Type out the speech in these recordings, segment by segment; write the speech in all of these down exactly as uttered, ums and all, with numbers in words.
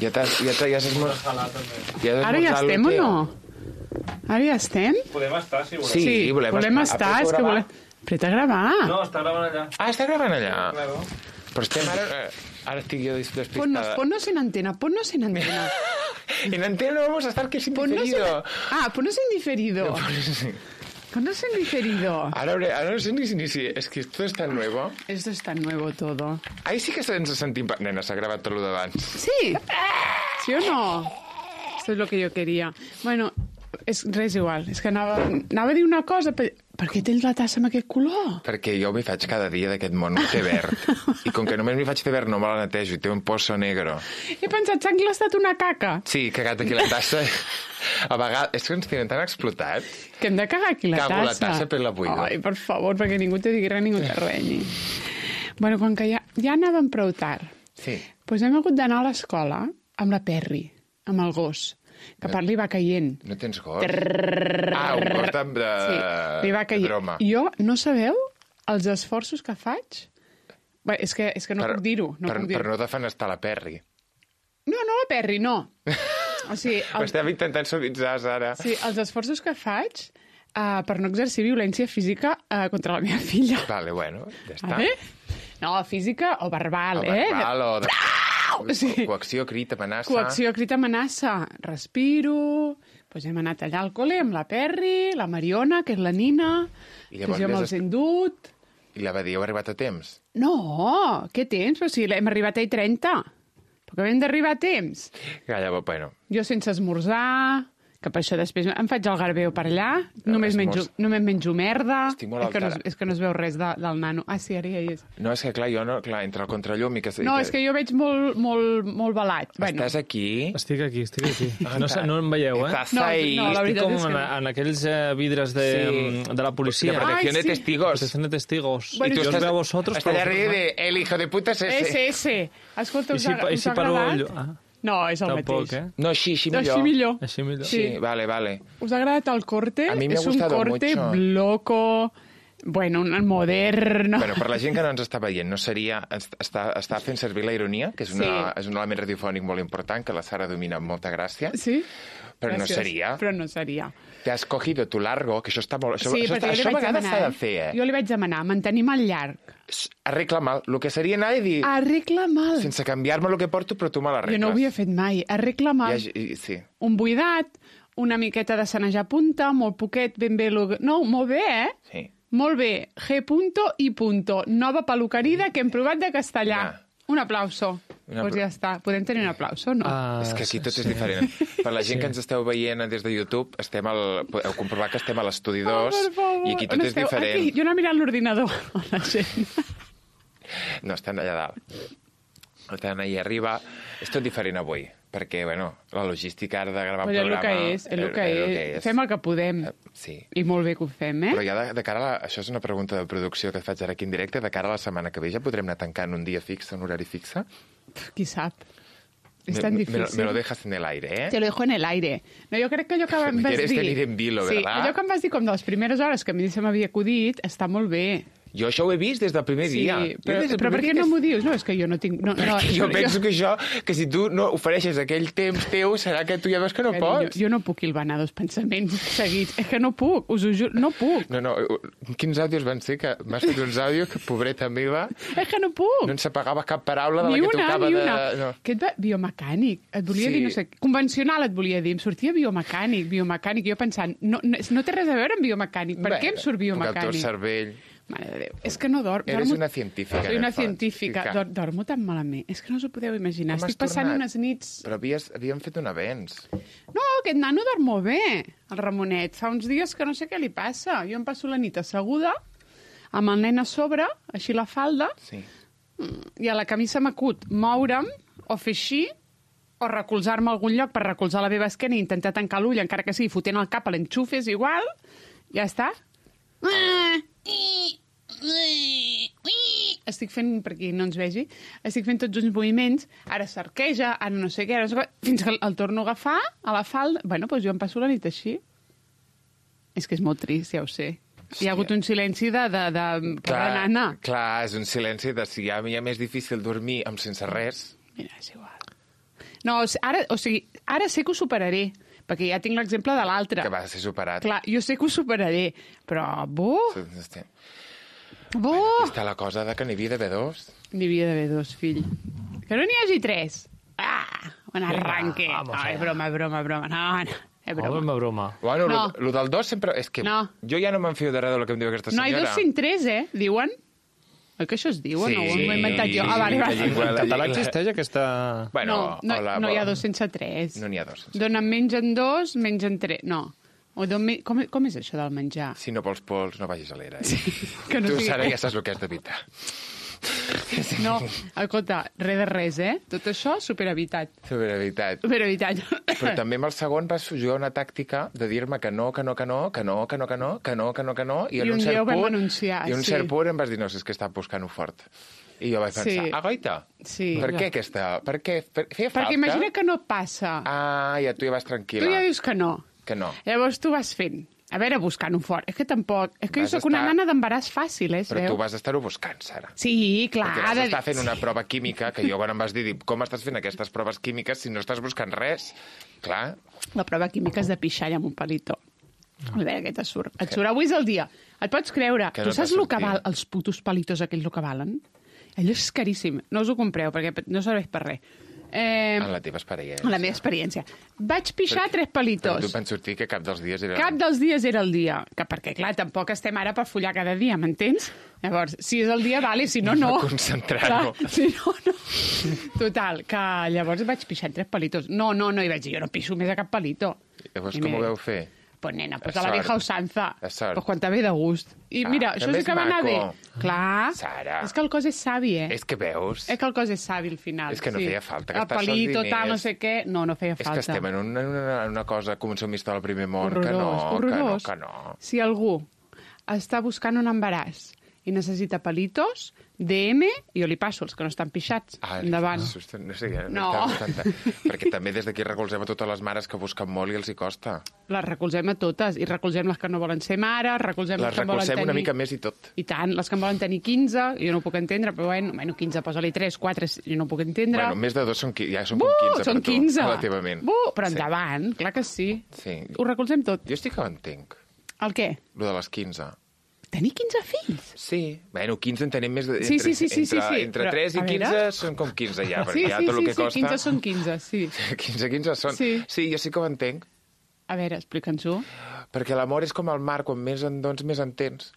Ja t'has... Ja t'has... Ja s'has... Ja Ara ja estem o no? Ara ja estem? Podem estar, si volem. Sí, Sí, volem, volem estar. És que volem... Apreta a gravar. No, està gravant allà. Ah, està gravant allà. Claro. Però estem ara... Ara estic jo despistada. Ponnos, ponnos en antena, ponnos en antena. En antena no vamos a estar, que es indiferido. En... Ah, ponnos en diferido. No, pues, Ponnos en diferido. Ahora, ahora no sé ni si, ni si... Es que esto es tan nuevo. Esto es tan nuevo todo. Ahí sí que ens sentim... Nena, s'ha gravat tot el d'abans. Sí. ¿Sí o no? Esto es lo que yo quería. Bueno, és res igual. És que anava, anava a dir una cosa... Per, per què tens la tassa amb aquest color? Perquè jo m'hi faig cada dia d'aquest món té verd. I com que només m'hi faig té verd, no me la netejo. I té un pozo negro. He pensat, s'ha englastat una caca. Sí, cagat aquí la tassa. A vegades... És que ens tenen tan explotat. Que hem de cagar aquí la Cago tassa. la tassa per la buida. Ai, per favor, perquè ningú te digui res, ningú te renyi. Bueno, com que ja, ja anàvem prou tard, Sí. doncs hem hagut d'anar a l'escola amb la Perri, amb el gos, que per li va caient. No tens gos? Ah, un gos de, de, Sí, li va de caient. broma. Jo, no sabeu els esforços que faig? Bé, és que, és que no per, puc dir-ho. No per, puc dir per no defenestar la Perri. No, no la Perri, no. O sigui, El... el, Estem intentant suavitzar, Sara. sí, els esforços que faig uh, per no exercir violència física uh, contra la meva filla. Vale, bueno, ja està. Vale? No, física o verbal, O eh? verbal, o de... Sí. Coacció, crit, amenaça... Coacció, crit, amenaça. Respiro... Pues hem anat allà al col·le amb la Perri, la Mariona, que és la Nina, I que llavors jo li has me'ls est- he endut... I la va dir, heu arribat a temps? No, què temps? Però si hem arribat a i trenta. Però que hem d'arribar a temps. Calla, bueno. Jo sense esmorzar, que per això després em faig el garbeu per allà, només menjo, esmorz- només menjo merda, Estic molt és que, no, es- alterada. és que no es veu res de, del nano. Ah, sí, ara ja hi és. No, és que clar, jo no... Clar, entre el contrallum i que... No, és que jo veig molt, molt, molt balat. Bueno, Estàs aquí? Estic aquí, estic aquí. No, sé, no em veieu, eh? Estàs No, ahí. no, la Estic veritat com és que en, no. en aquells eh, vidres de, Sí. de la De policia. protección Ai, de sí. testigos. Protección de testigos. Bueno, I i jo tu us veu a vosaltres, Està allà però... darrere de... El hijo de puta és ese. ese, ese. Escolta, I us si, ha, i us si ha paro agradat? el... Ah, No, és el tampoc, mateix. eh? No, així, així No, millor. així millor. Així millor. Sí, vale, vale. ¿Us ha agradat el corte? A mi me ha és un gustado corte mucho. loco, bueno, un moderno. Bueno, per la gent que no ens està veient, no seria... Està, està fent servir la ironia, que és, una, Sí. és un element radiofònic molt important, que la Sara domina amb molta gràcia, Sí? però no Gràcies. seria. Però no seria. Te has cogido tu largo, que això està molt... Això, Sí, això, perquè està, jo li això a vaig vegades demanar. s'ha de fer, eh? Jo li vaig demanar, mantenim el llarg. Arregla mal. El que seria anar i dir... Arregla mal. Sense canviar-me el que porto, però tu me l'arregles. Jo no ho havia fet mai. Arregla mal. Ja, i, sí. Un buidat, una miqueta de sanejar punta, molt poquet, ben bé... Lo... No, molt bé, eh? Sí. Molt bé. G punto i punto. Nova peluquerida que hem provat de castellà. Ja. Un aplauso. Una Doncs pues ja està. Podem tenir un aplauso, no? Ah, És que aquí tot sí, és diferent. Per la gent Sí. que ens esteu veient des de YouTube, estem al, podeu comprovar que estem a l'estudi dos, Oh, per favor. i aquí tot On és esteu? diferent. Aquí, jo anar mirant l'ordinador, la gent. No, estan allà dalt. Estan allà arriba. És tot diferent avui, perquè, bueno, la logística ara de gravar Però és el programa... que és, és el que el és. Fem el que podem. Eh, Sí. I molt bé que ho fem, eh? Però ja de, de cara a la, això és una pregunta de producció que et faig ara aquí en directe, de cara a la setmana que ve ja podrem anar tancant un dia fixe, un horari fixe? Qui sap? És Me- tan me- difícil. Me lo dejas en el aire, eh? Te lo dejo en el aire. No, jo crec que allò que em Me vas quieres dir... tenir en vilo, sí, ¿verdad? allò que em vas dir com de les primeres hores que a mi se m'havia acudit, està molt bé. Jo això ho he vist des del primer Sí, dia. però, Jo des del però per primer què dia no que- m'ho dius? No, és que jo no tinc... No, no, jo penso que això, que si tu no ofereixes aquell temps teu, serà que tu ja veus que no Carinyo, pots. jo no puc hilvanar dos pensaments seguits. És que no puc, us ho juro, no puc. No, no, quins àudios van ser? Que m'has fet uns àudios que, pobreta meva, És que no puc. no ens apagava cap paraula de la Ni que una, tocava ni de... una. No. Que et va... Biomecànic. Et volia Sí. dir, no sé... Convencional et volia dir. Em sortia biomecànic, biomecànic. Jo pensant, no, no, no té res a veure amb biomecànic. Per Bé, què em surt perquè el teu biomecànic? cervell... Mare de Déu. És que no dorm. Eres dormo... una científica. Soy en una el fons. científica. Fica. Dor dormo tan malament. És que no us ho podeu imaginar. Com has Estic passant tornat? unes nits... Però havies, havíem fet un avenç. No, aquest nano dorm molt bé, el Ramonet. Fa uns dies que no sé què li passa. Jo em passo la nit asseguda, amb el nen a sobre, així la falda, Sí. i a la camisa m'acut moure'm o fer així, o recolzar-me a algun lloc per recolzar la meva esquena i intentar tancar l'ull, encara que sigui fotent el cap a l'enxuf, és igual. Ja està. Estic fent, per qui no ens vegi, estic fent tots uns moviments, ara s'arqueja, ara no sé què, ara no sé què, fins que el torno a agafar a la falda. Bueno, doncs jo em passo la nit així. És que és molt trist, ja ho sé. Hi ha hagut un silenci de... de, de... Pobra nana. clar, és un silenci de si ja m'hi és difícil dormir amb sense res. Mira, és igual. No, o sigui, ara, o sigui, ara sé que ho superaré, perquè ja tinc l'exemple de l'altre. Que va ser superat. Clar, jo sé que ho superaré, però... Buh! Aquí Buh! està la cosa de que n'hi havia d'haver dos. N'hi havia d'haver dos, fill. Que no n'hi hagi tres. Ah, un arranque. vamos Ai, allá. broma, broma, broma. No, no, és broma. Broma, broma. Bueno, No. lo, lo del dos sempre... És que No. jo ja no me'n fio de res del que em diu aquesta No hi senyora. dos sin tres, eh? Diuen. Oi que això es diu o Sí, no? Ho he inventat jo. Ah, vale, la vale. llengua- En la català llengua- existeix aquesta... Bueno, no, no, hola, no hi ha bo- dos sense tres. No n'hi ha dos. Donen mengen dos, mengen tres. No. O don, me- com, com és això del menjar? Si no vols pols, no vagis a l'era. Eh? Que no tu, sigui- Sara, ja saps el que has d'evitar. No, escolta, res de res, eh? Tot això, superevitat. Sobre la veritat. Superevitat. Però també amb el segon vas jugar una tàctica de dir-me que no, que no, que no, que no, que no, que no, que no, que no, que no, i, I en un un, dia cert ho vam punt, anunciar, i en un sí. cert punt em vas dir, no, si és que estava buscant-ho fort. I jo vaig pensar, Sí. ah, goita, Sí. per què aquesta? Per què? Per, feia falta? Perquè imagina que no passa. Ah, ja tu ja vas tranquil·la. Tu ja dius que no. Que no. Llavors tu vas fent. A veure, buscant-ho fort. És que tampoc... És que Vas jo sóc una estar- nana d'embaràs fàcil, eh? es Però veu? tu vas estar-ho buscant, Sara. Sí, clar. Perquè vas de- estar fent una prova química, que jo quan em vas dir, dic, com estàs fent aquestes proves químiques si no estàs buscant res? Clar, La prova química és de pixall amb un palito. A veure què te surt. Et surt avui és el dia. Et pots creure. Que Tu no t'ha saps el que sortit. val els putos palitos aquells el que valen? Allò és caríssim. No us ho compreu perquè no serveix per res. Eh, en la teva experiència. en la meva experiència. Vaig pixar Perquè- tres Però palitos. tu van sortir que cap dels dies era... Cap dels dies era el dia. Que perquè, clar, tampoc estem ara per follar cada dia, m'entens? Llavors, si és el dia, vale, si no, no. Per concentrar-ho. Clar, si no, no. Total, que llavors vaig pixar tres palitos. No, no, no, i vaig dir, jo no pixo més a cap palito. Llavors, I com ho mira, veu fer? Pues nena, pues A a la sort. vieja usanza. A sort. Pues quan te ve de gust. I Ah, mira, això també sí és que va anar bé. maco. Clar. Sara. És que el cos és savi, eh? És que veus? És que el cos és savi al final. És que no sí. feia falta El gastar-se els palito, diners. tal, no sé què. No, no feia És falta. que estem en una, en una, en una cosa consumista del primer món, Horrorós, que no, horrorós. que no, que no. Si algú està buscant un embaràs i necessita palitos, D M, jo li passo els que no estan pixats. Ah, Endavant. No, no sé, ja No. no. Tanta... Perquè també des d'aquí recolzem a totes les mares que busquen molt i els hi costa. Les recolzem a totes, i recolzem les que no volen ser mares, recolzem les, Les que en volen recolzem tenir... una mica més i tot. I tant, les que en volen tenir quinze, jo no ho puc entendre, però bueno, bueno quinze, posa-li tres, quatre, jo no ho puc entendre. Bueno, més de dos són, qui- ja són Buh, com quinze són per tu, quinze. relativament. Buh, però Sí. endavant, clar que sí. Sí. Ho recolzem tot. Jo estic que ho entenc, El què? lo de les quinze. Tenir quinze fills? Sí, bueno, quinze en tenim més... De, Sí, entre, sí, sí, sí, sí, entre, sí, entre però, tres i a quinze veure. són com quinze ja, perquè Sí, ja sí, tot el sí, que sí, costa... quinze són quinze, sí. quinze, quinze són... Sí. sí, jo sí que ho entenc. A veure, explica'ns-ho. Perquè l'amor és com el mar, quan més en dones, més en tens.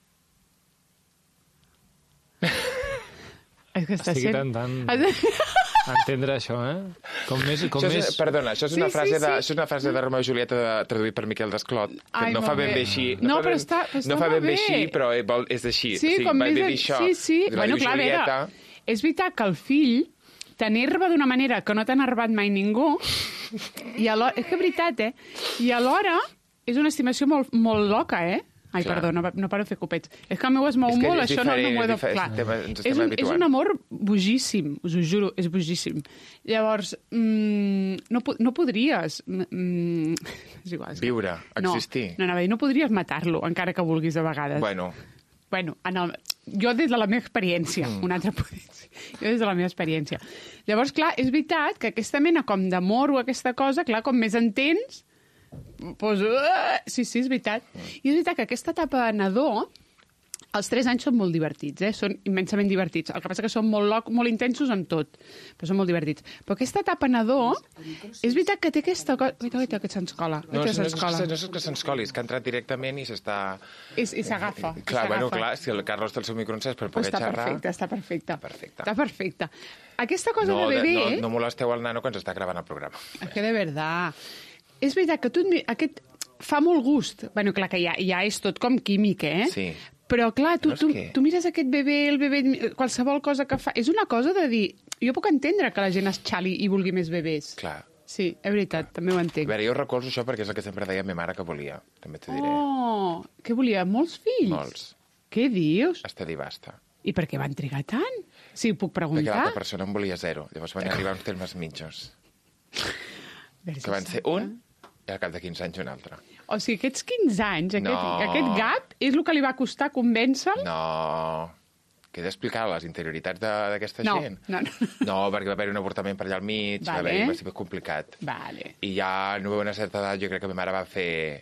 És que està Estic sent... intentant entendre això, eh? Com més... Com Això és, més... perdona, això és, Sí, una sí, frase de, sí. això és una frase de Romeu i Julieta de, traduït per Miquel Desclot, que Ai, no fa molt ben bé. bé així. No, fa però ben, està- però està no fa molt ben bé bé. així, però vol- és així. Sí, o sigui, com va més... bé de- dir això. Sí, sí. La Bueno, diu clar, a Julieta. veure, és veritat que el fill t'enerva d'una manera que no t'ha enervat mai ningú, i alhora... És que és veritat, eh? I alhora és una estimació molt, molt loca, eh? Ai, Clar. perdó, no, no paro de fer copets. És que el meu es mou És que molt, és això no, no diferent, m'ho he de... és diferent, Clar. estem- ens estem És un, és habituant. un amor bogíssim, us ho juro, és bogíssim. Llavors, mm, no, po- no podries... Mm, és igual. És que- Viure, existir. No, no, anava a dir, no podries matar-lo, encara que vulguis a vegades. Bueno, Bueno, en el, jo des de la meva experiència, mm. una altra potència, jo des de la meva experiència. Llavors, clar, és veritat que aquesta mena com d'amor o aquesta cosa, clar, com més entens, doncs, uh, sí, sí, és veritat. I és veritat que aquesta etapa de nadó, els tres anys són molt divertits, eh? Són immensament divertits. El que passa que són molt, loc, molt intensos amb tot, però són molt divertits. Però aquesta etapa nadó, és veritat que té aquesta cosa... Guaita, guaita, que s'enscola. no, no, Guaita, és, no, s'enscola. és, no és que s'enscoli, és que ha entrat directament i s'està... I, i s'agafa. i Clar, bueno, s'agafa. clar, si el Carlos té el seu microencès per Pues poder està xerrar... perfecte, està perfecte. Perfecte. Està perfecte. Aquesta cosa No, de de, bebè... no, no molesteu el nano que ens està gravant el programa. És que de veritat... És veritat que tu... et mi- Aquest fa molt gust. Bueno, clar que ja, ja és tot com químic, eh? Sí. Però, clar, tu, No és tu, que- tu mires aquest bebè, el bebè, qualsevol cosa que fa... És una cosa de dir... Jo puc entendre que la gent es xali i vulgui més bebès. Clar. Sí, és veritat, també ho A entenc. veure, jo recolzo això perquè és el que sempre deia ma mare que volia, també t'ho diré. Oh, què volia? Molts fills? Molts. Què dius? Hasta dir basta. I per què van trigar tant? Si ho puc Perquè preguntar. l'altra persona en volia zero. Llavors van arribar uns termes mitjos, que van ser un i al cap de quinze anys un altre. O sigui, aquests quinze anys, aquest, No. aquest gap, és el que li va costar convèncer-lo? No, que he d'explicar les interioritats de- d'aquesta No, gent? no, no. No, perquè va haver un avortament per allà al mig, Vale. va haver va ser complicat. Vale. I ja no veu una certa edat, jo crec que ma mare va fer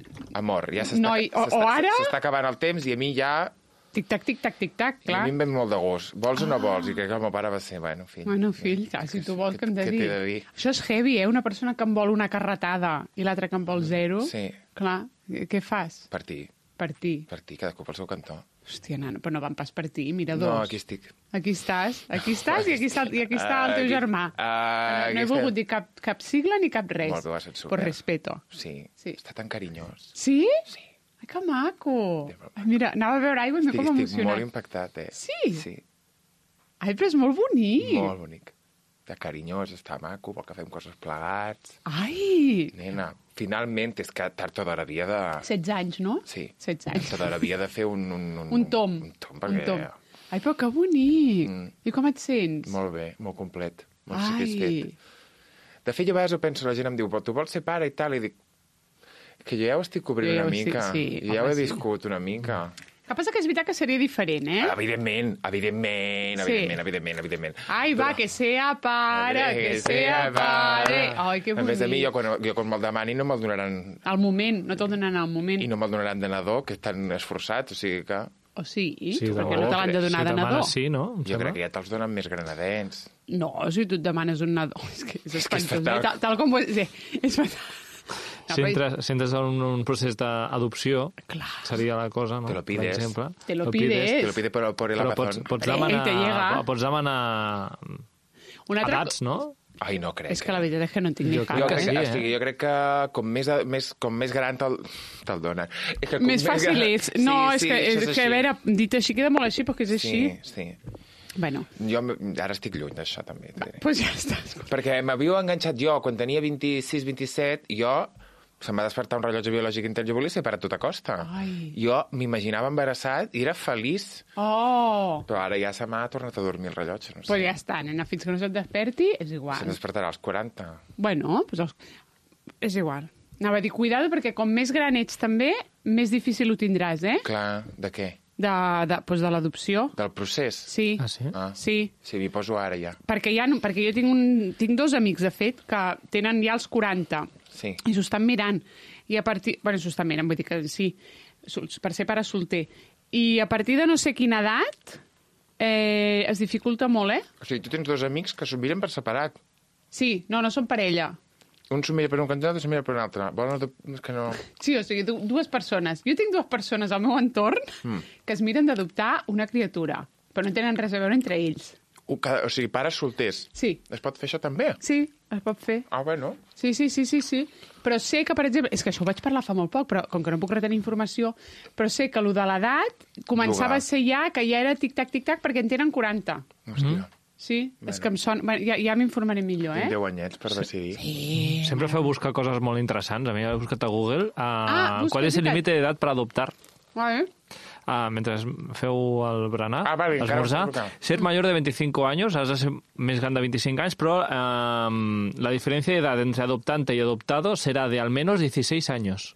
amor. Ja s'està Noi, o- s'està- o ara- s'està acabant el temps i a mi ja... Tic-tac, tic-tac, tic-tac, I a clar. mi em ve molt de gust. Vols o no vols? I crec que el meu pare va ser, bueno, fill. Bueno, fill, clar, si tu vols que hem de Què dir. t'he de dir? Això és heavy, eh? Una persona que en vol una carretada i l'altra que en vol zero. Sí. Clar, què fas? Per ti, Per ti. per ti, cadascú pel seu cantó. Hòstia, nano, però no van pas per ti, mira dos. No, aquí estic. Aquí estàs, aquí estàs i aquí està, i aquí està el teu Aquí- germà. Ah, no, no he aquí volgut estem. dir cap, cap sigla ni cap res. Molt bé, ho has fet super. Per respeto. Sí, Sí. està tan carinyós. Sí? Sí. Ai, que maco. Sí, molt Ai, mira, anava a veure aigua i m'he Estic, com estic emocionat. molt impactat, eh? Sí? Sí, Ai, però és molt bonic. molt bonic. Està carinyós, està maco, vol que fem coses plegats. Ai, Nena, finalment, és que tard o d'hora havia de... setze anys, no? Sí. setze anys. Tard o d'hora havia de fer un... Un, un, Un tom. Un tom, perquè... Un tom. Ai, però que bonic. Mm. I com et sents? Molt bé, molt complet, molt Ai. satisfet. De fet, jo a vegades ho penso, la gent em diu, però tu vols ser pare i tal, i dic que jo ja ho estic cobrint Jo ja una ho estic- mica, sí, jo ja ho home, he sí. viscut una mica. El que passa que és veritat que seria diferent, eh? Evidentment, evidentment, Sí. evidentment, evidentment, evidentment. Ai, va, Però- que sea pare, que sea pare. Ai, que A bonic. més de mi, jo quan, jo quan me'l demani no me'l donaran, Al moment, no te'l donen al moment. i no me'l donaran de nadó, que és tan esforçat, o sigui que O sigui, Sí, perquè no, no te l'han de donar si de nadó. demanes sí, no? Em jo sembla. crec que ja te'ls donen més granadens. No, si tu et demanes un nadó. És que és, És que és espantós, fatal. eh? tal, tal com ho... Sí, és fatal. No, Si però- entres, si entres en un, un procés d'adopció, Clar. seria la cosa, no? Te lo pides. Per exemple. Te lo pides. Te lo pide por, por el Però pots, Amazon. pots, Eh, demanar, te llega. pots demanar Una altra... edats, no? Ai, no crec. És que la veritat és que no en tinc ni Jo cap. Jo crec crec, que que, sí, o sigui, eh? jo crec que com més, més, com més gran te'l te donen. És que com Més fàcil gran- és. No, Sí, és sí, que, això és que a així. veure, dit així queda molt així, perquè és així. Sí, sí. Bueno, Jo m- ara estic lluny d'això, també. t'he de dir. doncs pues ja està. Perquè m'havíeu enganxat jo quan tenia vint-i-sis vint-i-set, jo se'm va despertar un rellotge biològic intel, jo volia ser per a tota costa. Ai. Jo m'imaginava embarassat i era feliç. Oh! Però ara ja se m'ha tornat a dormir el rellotge. No sé. Pues ja està, nena, fins que no se't desperti, és Se'm igual. despertarà als quaranta. Bueno, pues els... és igual. Anava a dir, cuidado, perquè com més gran ets també, més difícil ho tindràs, eh? Clar, de què? De, de, pues de l'adopció. Del procés? Sí. Ah, sí? Ah. Sí. Sí, m'hi poso ara ja. Perquè, ja, no- perquè jo tinc, un, tinc dos amics, de fet, que tenen ja els quaranta Sí. i s'ho estan mirant. I a partir... Bueno, s'ho estan mirant, vull dir que sí, sol- per ser pare solter. I a partir de no sé quina edat eh, es dificulta molt, eh? O sigui, tu tens dos amics que s'ho miren per separat. Sí, no, no són parella. Un s'ho mira per un cantó, l'altre s'ho mira per un altre. Volen adop- és que no... Sí, o sigui, du- dues persones. Jo tinc dues persones al meu entorn mm. que es miren d'adoptar una criatura, però no tenen res a veure entre ells. O, cada, o sigui, pares solters. Sí, Es pot fer això també? sí, es pot fer. Ah, bueno. Sí, sí, sí, sí, sí. Però sé que, per exemple, és que això ho vaig parlar fa molt poc, però com que no puc retenir informació, però sé que allò de l'edat començava Jugar. a ser ja, que ja era tic-tac, tic-tac, perquè en tenen quaranta. Hòstia. Mm. Sí, Bueno. és que em sona... Bueno, ja, ja m'informaré millor, Tinc eh? deu anyets per decidir. Sí. Sempre feu buscar coses molt interessants. A mi he buscat a Google uh, Ah, busca, qual és el veritat. límite d'edat per adoptar. Vale. Uh, mentre feu el berenar, Ah, vale, encara esmorzar. ho puc Ser mayor de veinticinco años, has de ser més gran de veinticinc anys, però uh, la diferencia de edad entre adoptante y adoptado será de al menos dieciséis años.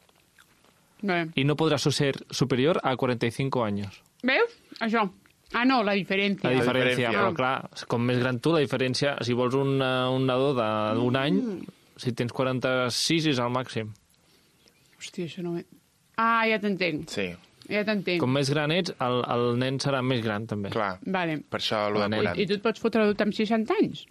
Vale. Y no podrás ser superior a cuarenta y cinco años. Veus? Això. Ah, no, la diferència. La diferència, diferència. però clar, com més gran tu, la diferència, si vols un, uh, un nadó d'un any, si tens quaranta-sis és el màxim. Hòstia, això no... ho he- Ah, ja t'entenc. Sí, Ja t'entenc. Com més gran ets, el, el nen serà més gran, també. clar. Vale. Per això l'ho de Anell. quaranta. I tu et pots fotre adoptar amb seixanta anys?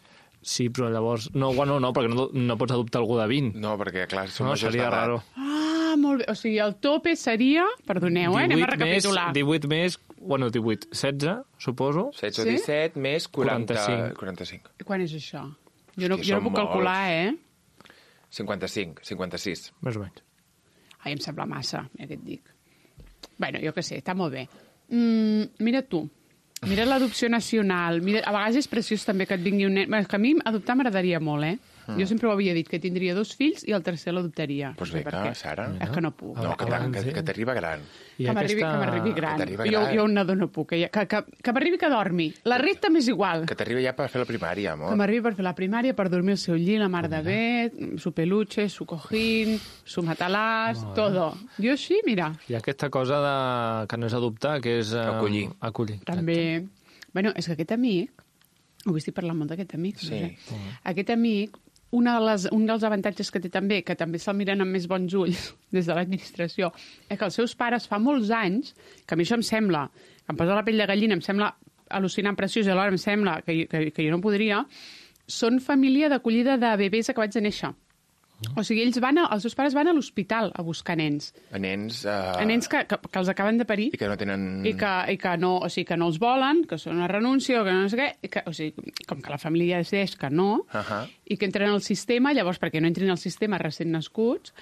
Sí, però llavors... No, bueno, no, perquè no, no pots adoptar algú de vint. No, perquè, clar, som No, majors seria d'edat. raro. Ah, molt bé. O sigui, el tope seria... Perdoneu, eh? Anem a recapitular. Més, divuit més... Bueno, divuit. setze, suposo. setze o Sí? disset més quaranta, quaranta-cinc. quaranta-cinc. Quan és això? Jo no, Hòstia, jo no són puc calcular, eh? cinquanta-cinc, cinquanta-sis. Més o menys. Ai, em sembla massa, ja que et dic. Bueno, jo què sé, està molt bé. Mm, mira tu, mira l'adopció nacional. Mira, a vegades és preciós també que et vingui un nen... Bé, és que a mi adoptar m'agradaria molt, eh? Mm. Jo sempre ho havia dit, que tindria dos fills i el tercer l'adoptaria. Doncs no sé vinga, per què. Sara. És que no puc. No, que, que, que t'arriba gran. I que m'arribi aquesta- que m'arribi gran. Que t'arriba Jo, gran. jo un nadó no puc. Que, que, que, que m'arribi que dormi. La resta m'és igual. Que t'arriba ja per fer la primària, amor. Que m'arribi per fer la primària, per dormir al seu llit, la mar de bé, su peluche, su cojín, su matalàs, todo. Jo així, mira, I aquesta cosa de... que no és adoptar, que és... Eh, Acollir. Acollir. també... Bueno, és que aquest amic, ho estic parlant molt d'aquest amic, Sí. no sé. Aquest amic, una de les, un dels avantatges que té també, que també se'l miren amb més bons ulls des de l'administració, és que els seus pares fa molts anys, que a mi això em sembla, que em posa la pell de gallina, em sembla al·lucinant, preciós, i alhora em sembla que, que, que jo no podria, són família d'acollida de bebès acabats de néixer. O sigui, ells van a, els seus pares van a l'hospital a buscar nens. A nens... Uh, A nens que, que, que els acaben de parir I que no tenen... i que, i que, no, o sigui, que no els volen, que són una renúncia o que no sé què, i que, o sigui, com que la família decideix que no, Uh -huh. i que entren al sistema, llavors, perquè no entrin al sistema recent nascuts,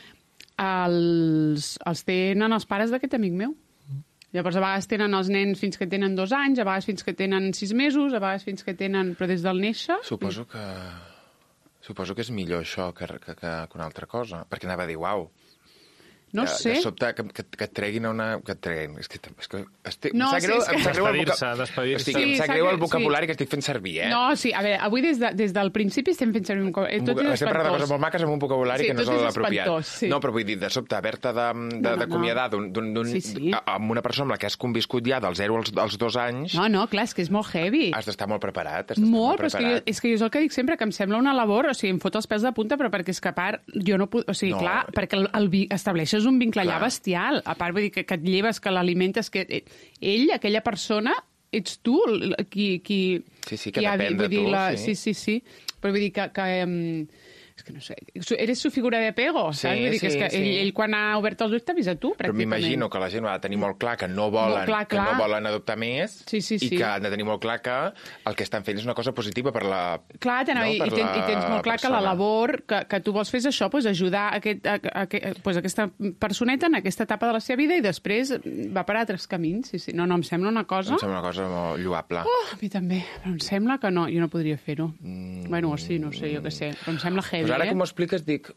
els, els tenen els pares d'aquest amic meu. Llavors, a vegades tenen els nens fins que tenen dos anys, a vegades fins que tenen sis mesos, a vegades fins que tenen... Però des del néixer... Suposo que... Suposo que és millor això que, que, que, que una altra cosa. Perquè anava a dir, uau, No de, sé. De sobte que, que, que et treguin a una... Que et treguin... És que, és que estic, No, em sap sí, greu, és que- em sap greu el voca- Despedir-se, despedir-se. O sigui, Sí, em sap sap greu el greu, vocabulari que estic fent servir, eh? No, sí, a veure, avui des, de, des del principi estem fent servir un... co- eh, Un Tot voca- és Estem parlant de coses espantós. molt maques amb un vocabulari Sí, que no és tot és l'apropiat. espantós, sí. No, però vull dir, de sobte, haver-te de- de- No, no, d'acomiadar no. d'un- d'un- d'un- Sí, sí. a- amb una persona amb la que has conviscut ja dels zero als, als dos anys, No, no, clar, és que és molt heavy. has d'estar molt preparat. Has d'estar Molt, molt però és que, jo, preparat. és que jo és el que dic sempre, que em sembla una labor, o sigui, em fot els pèls de punta, però perquè és que a part, jo no puc... O sigui, No. clar, perquè el, el, vi- estableixes un vincle allà Clar. bestial. A part, vull dir, que, que et lleves, que l'alimentes, que eh, ell, aquella persona, ets tu el- qui... qui Sí, sí, que qui ha depèn dit- de vull dir, tu, sí. sí. sí, sí, però vull dir que... que um, és que no sé, su- eres su figura de apego, Sí, saps? Vull dir que, és sí, que sí. ell, ell, quan ha obert els ulls, t'avisa tu, Però pràcticament. m'imagino que la gent ho ha de tenir molt clar, que no volen, Molt clar, que clar. no volen adoptar més, Sí, sí, sí. i que han de tenir molt clar que el que estan fent és una cosa positiva per la... Clar, no, no, i, per i, ten, la i tens molt clar que la persona. labor que, que tu vols fer és això, pues, ajudar aquest, a, a, a, pues, aquesta personeta en aquesta etapa de la seva vida i després va per altres camins. Sí, sí. No, no, em sembla una cosa... Em sembla una cosa molt lloable. Oh, a mi també, però em sembla que no, jo no podria fer-ho. Mm. Bueno, o sí, no sé, jo què sé, però em sembla heavy, Pues ara eh? que m'ho expliques dic...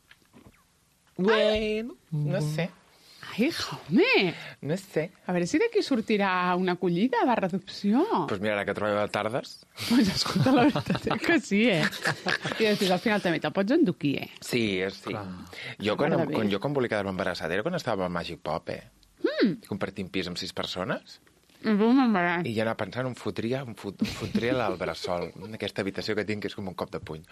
Bueno, no sé, Ai, jaume! no sé. A veure si d'aquí sortirà una acollida barra adopció. Doncs pues mira, ara que trobem a tardes... Pues escolta, la veritat és que sí, eh? I després al final també te'l pots enduquir, eh? Sí, és, sí. Jo quan, M'agrada bé. quan, jo quan volia quedar-me embarassada era quan estava al Magic Pop, eh? Mm. Compartint pis amb sis persones. Em fa un embaràs. I ja anava pensant, em fotria, em fot, em fotria al bressol, en aquesta habitació que tinc, que és com un cop de puny.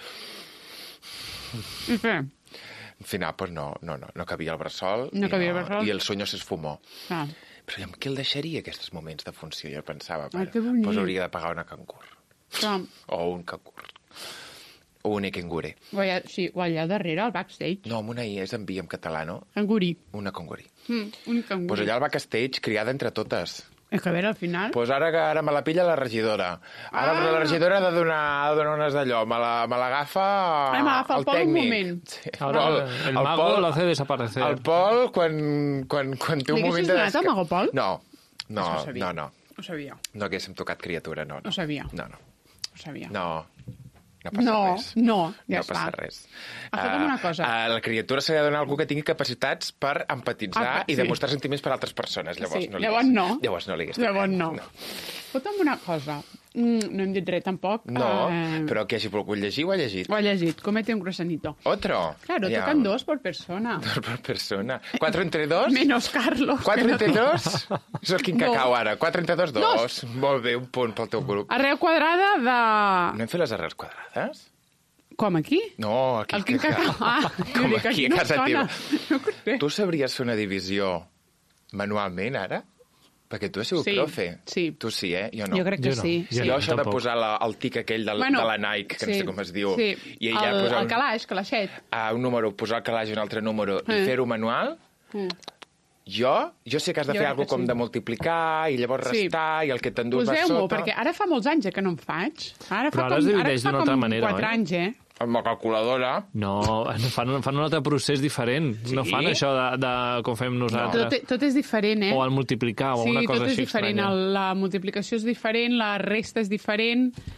I què? Al final, pues no, no, no, no cabia el bressol. No i cabia el bressol. I el sonyo s'esfumó. Ah. Però i amb què el deixaria, aquests moments de funció? Jo pensava, Ai, que bonic. pues hauria de pagar una cangur. Clar. O un cangur. O un ekengure. O allà, sí, o allà darrere, al backstage. No, amb una I és en vi en català, no? Cangurí. Una conguri. Mm, un cangurí. Pues allà al backstage, criada entre totes. És que a veure, al final... Pues ara que ara me la pilla la regidora. Ara Ah. la regidora ha de donar, ha de donar unes d'allò. Me la- me l'agafa Ai, m'agafa el el Pol un tècnic. moment. Sí. Ahora No, el mago lo hace desaparecer. El Pol, quan, quan, quan té un Li moment haguessis de... donat al desca- mago Pol? No, no, Això ho sabia. no, no. Ho sabia, No haguéssim tocat criatura, no. No, ho sabia, No, no. ho sabia. No, no passa no, res. no, ja no està. passa res. Escolta'm Ah, una cosa. A la criatura s'ha de donar a algú que tingui capacitats per empatitzar Ah, i sí. demostrar sentiments per altres persones. Llavors Sí, no li llavors hagués- no. Llavors no li hagués Llavors tocat. no. Escolta'm una cosa. Mm, no hem dit res, tampoc. No, Eh, però qui hagi volgut llegir ho ha llegit. Ho ha llegit. Comete un croissantito. Otro. Claro, Ja. tocan dos por persona. Dos per persona. Quatre entre dos? Menos Carlos. Quatre que no entre té- dos? Sóc quin No. cacau ara. Quatre entre dos, dos. Dos. Molt bé, un punt pel teu grup. Arrel quadrada de... No hem fet les arrels quadrades? Com, aquí? No, aquí. El quin cacau. Ah, Com jo dic, aquí, a no casa sona. teva. No sé. Tu sabries fer una divisió manualment, ara? Perquè tu has sigut Sí, profe. sí. Tu sí, eh? Jo no. Jo crec que Jo no. sí. Jo sí. Jo això de tampoc. posar la, el tic aquell del, Bueno, de la Nike, que no sí, sé com es diu, sí. i ella el, posar el un, calaix, calaixet. a un número, posar el calaix a un altre número i Eh. fer-ho manual, Mm. jo, jo sé que has de Jo fer crec alguna que com sí. de multiplicar i llavors Sí. restar i el que t'endús va Poseu-m'ho, sota. perquè ara fa molts anys eh, que no em faig. Ara fa Però ara com, es divideix fa d'una com altra manera, quatre oi? anys, eh? Amb la calculadora. No, fan, un- fan un altre procés diferent. Sí? No fan això de, de com fem nosaltres. Tot, tot és diferent, eh? O el multiplicar, o sí, una cosa tot és així diferent. estranya. El, la multiplicació és diferent, la resta és diferent.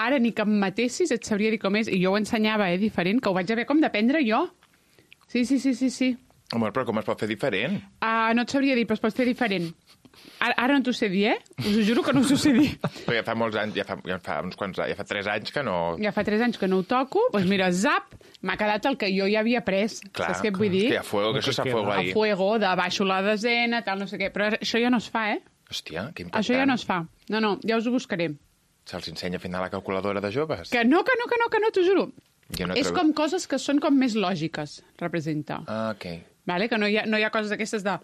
ara ni que em matessis et sabria dir com és. I jo ho ensenyava, eh, diferent, que ho vaig haver com d'aprendre jo. Sí, sí, sí, sí, sí. Home, però com es pot fer diferent? Uh, no et sabria dir, però es pot fer diferent. Ara, ara no t'ho sé dir, eh? Us ho juro que no us ho sé dir. Però ja fa molts anys, ja fa, ja fa uns quants anys, ja fa tres anys que no... Ja fa tres anys que no ho toco, doncs mira, zap, m'ha quedat el que jo ja havia après. Clar, saps què et vull dir? que hi ha fuego, que això s'ha fuego A ahí. fuego, de baixo la desena, tal, no sé què. Però això ja no es fa, eh? Hòstia, que impactant. Això ja no es fa. No, no, ja us ho buscaré. Se'ls ensenya a final la calculadora de joves? Que no, que no, que no, que no, t'ho juro. Jo no És trobo- com coses que són com més lògiques, representa. Ah, ok. Vale? Que no hi ha, no hi ha coses d'aquestes de...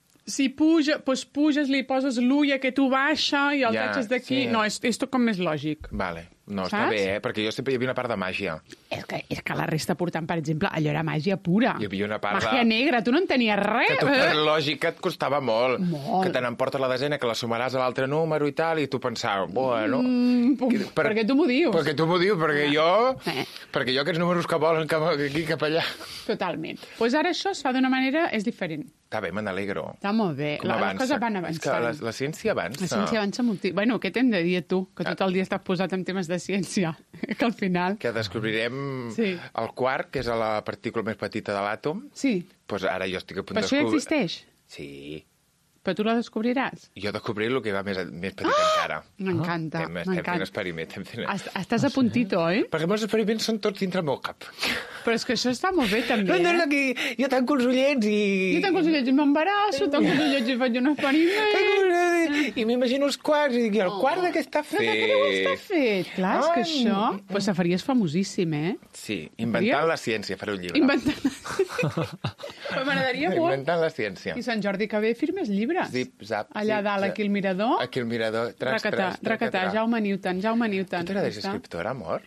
Si puja, doncs puges, li poses l'ull a que tu baixa i el Ja, tatxes d'aquí. sí. No, és, és tot com més lògic. Vale. No, està Saps? bé, eh? Perquè jo sempre hi havia una part de màgia. És que, és que la resta portant, per exemple, allò era màgia pura. Hi havia una part de- Màgia negra, tu no entenies res. Que tu per lògica et costava molt. Molt. Que te n'emportes la desena, que la sumaràs a l'altre número i tal, i tu pensaves, bueno... Mm, pum, per- perquè tu m'ho dius. Perquè tu m'ho dius, perquè jo... Eh. Perquè jo aquests números que volen cap aquí, cap allà... Totalment. Doncs pues ara això es fa d'una manera, és diferent. Està bé, me n'alegro. Està molt bé. Com La, les avança. coses van És que avançant. la, la ciència avança. La ciència avança moltíssim. Bueno, què t'hem de dir a tu? Que tot el dia estàs posat en temes de ciència. Que al final... Que descobrirem Sí. el quark, que és la partícula més petita de l'àtom. Sí, Doncs ara jo estic a punt però de això ja descobrir... existeix. Sí. Però tu la descobriràs. Jo descobriré el que va més, més petit ah! encara. M'encanta, Estem, estem fent m'encanta. experiments. Estem fent... Est- Estàs a puntito, oi? Perquè els meus experiments són tots dintre el meu cap. Però és que això està molt bé, també. No, no, no, Eh? que jo tanco els ullets i... Jo tanco els ullets i m'embarasso, tanco els ullets i faig un experiment. Tanco els ullets I m'imagino els quarts i dic, el quart de què està fet? Però que no està fet. Clar, és que Ai. això... Pues se faries famosíssim, eh? Sí, inventant la ciència, faré un llibre. Inventant... Però m'agradaria molt. Inventant la ciència. I Sant Jordi que ve firmes llibres. Zip, zap, Allà zip, dalt, zap. aquí al mirador. Aquí el mirador. Tras, Racatà, tras, racatà, Jaume Newton, Jaume Newton. Tu t'agrada ser Està? escriptora, amor?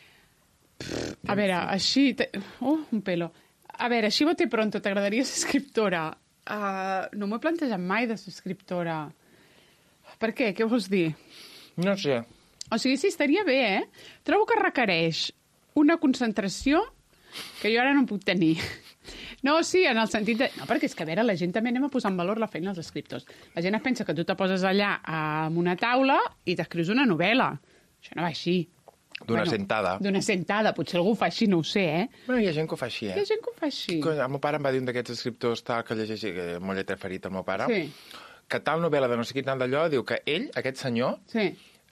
A veure, així... Te... Oh, un pelo. A veure, així bote pronto, t'agradaria ser escriptora? Uh, no m'ho he plantejat mai de ser escriptora. Per què? Què vols dir? No sé. O sigui, sí, estaria bé, eh? Trobo que requereix una concentració que jo ara no puc tenir. No, sí, en el sentit de... No, perquè és que, a veure, la gent també anem a posar en valor la feina dels escriptors. La gent es pensa que tu te poses allà amb una taula i t'escrius una novel·la. Això no va així. D'una sentada. D'una sentada. Potser algú ho fa així, no ho sé, eh? Bueno, hi ha gent que ho fa així, Hi eh? ha gent que ho fa així. Que El meu pare em va dir un d'aquests escriptors tal, que llegeix, que molt lletre ferit el meu pare, Sí. que tal novel·la de no sé qui tant d'allò, diu que ell, aquest senyor, Sí.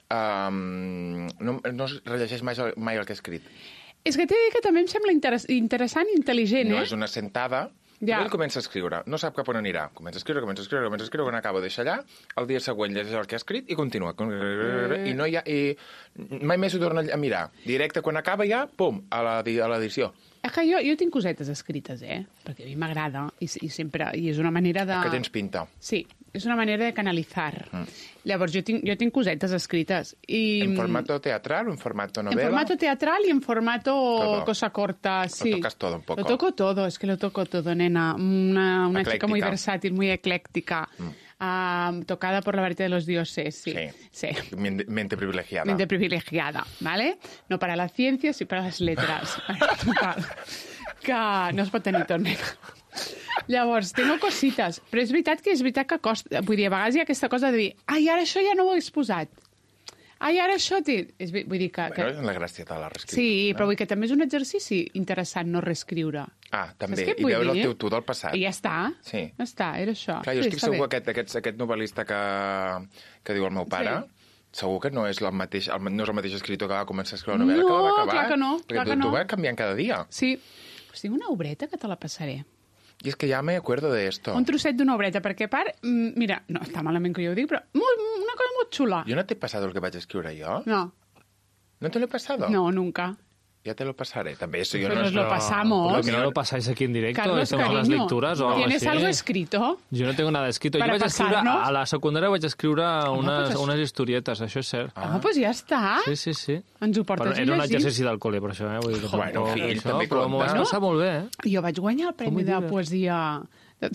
um, no, no es rellegeix mai, el- mai el que ha escrit. És que t'he de dir que també em sembla interes interessant i intel·ligent, No eh? és una sentada. Ja. Ell comença a escriure, no sap cap on anirà. Comença a escriure, comença a escriure, comença a escriure, quan acaba deixa allà, el dia següent llegeix el que ha escrit i continua. I no hi ha... I mai més ho torna a mirar. Directe, quan acaba ja, pum, a la- a l'edició. És que jo, jo tinc cosetes escrites, eh? Perquè a mi m'agrada i, i sempre... I és una manera de... Que tens pinta. Sí, és una manera de canalitzar. Mm. Llavors, jo tinc, jo tinc cosetes escrites. I... En formato teatral o en formato En novela? formato teatral y en formato Todo. cosa corta, sí. Lo tocas todo un poco. Lo toco todo, es que lo toco todo, nena. Una, una chica muy Ecléctica. versátil, muy ecléctica. Mm. Uh, tocada por la varita de los dioses, sí. Sí. Sí. Mente, mente privilegiada. Mente privilegiada, ¿vale? No para la ciencia, sí para las letras. Total. Que no es pot tenir tot, nena. Llavors, tengo cosites, però és veritat que és veritat que costa... Vull dir, a vegades hi ha aquesta cosa de dir ai, ara això ja no ho he exposat. Ai, ara això... Té... És, vull dir que... que... Bueno, és la gràcia de la reescriptura. Sí, però vull dir que també és un exercici interessant no reescriure. Ah, també. Saps què I vull veure el dir? teu tu del passat. I ja està. Sí. Ja està, era això. Clar, jo sí, estic està segur bé. que aquest, aquest, aquest novel·lista que, que diu el meu pare, sí. segur que no és, el mateix, el, no és el mateix escriptor que va començar a escriure la novel·la No, que la va acabar. clar que no, Perquè clar tu, que no. tu vas canviant cada dia. Sí. Pues tinc una obreta que te la passaré. I és que ja me acuerdo de esto. Un trosset d'una obreta, perquè a part, mm, mira, no està malament que jo ho dic, però molt, una cosa molt xula. ¿Yo no te he pasado el que vaig a escriure jo? No, ¿No te lo he pasado? no, nunca. Ya te lo pasaré. También eso yo Pero no... nos lo pasamos. ¿Por qué no lo pasáis aquí en directo? Carlos, Hacemos unas cariño, lecturas o algo ¿tienes así. algo escrito? Jo no tengo nada escrito. Para jo vaig escriure, pasarnos. a la secundària vaig escriure unes, pues- unes historietes, això és cert. Ah, doncs pues ja està. Sí, sí, sí. Ens ho portes Bueno, era un a llegir. exercici del col·le, per això, eh? Vull dir que Bueno, tampoc fill, això, també però m'ho vaig compta. passar molt bé, eh? Jo vaig guanyar el Premi Com ho de dius? Poesia de...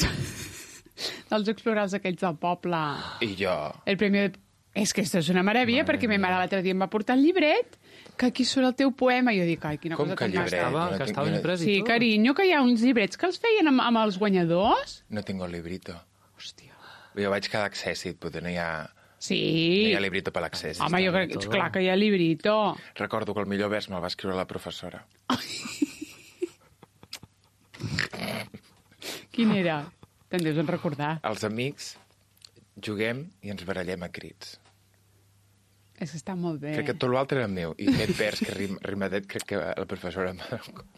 dels explorals aquells del poble. I jo... El Premi de... És que això és una meravella, Mare perquè ma mia. mare l'altre dia em va portar el llibret, que aquí surt el teu poema. I jo dic, ai, quina Com cosa que tan llibret? maca. Estava, jo no que tinc- estava jo no- imprès i Sí, tot. carinyo, que hi ha uns llibrets que els feien amb, amb els guanyadors. No tengo el librito. Hòstia. Jo vaig quedar accèssit, perquè no hi ha... Sí. Hi ha librito per l'accés. Home, jo crec que clar que hi ha librito. Recordo que el millor vers me'l va escriure la professora. Quin era? Te'n deus en recordar. Els amics juguem i ens barallem a crits. És que està molt bé. Crec que tot l'altre era meu. I aquest vers que rim, rimadet crec que la professora m'ha...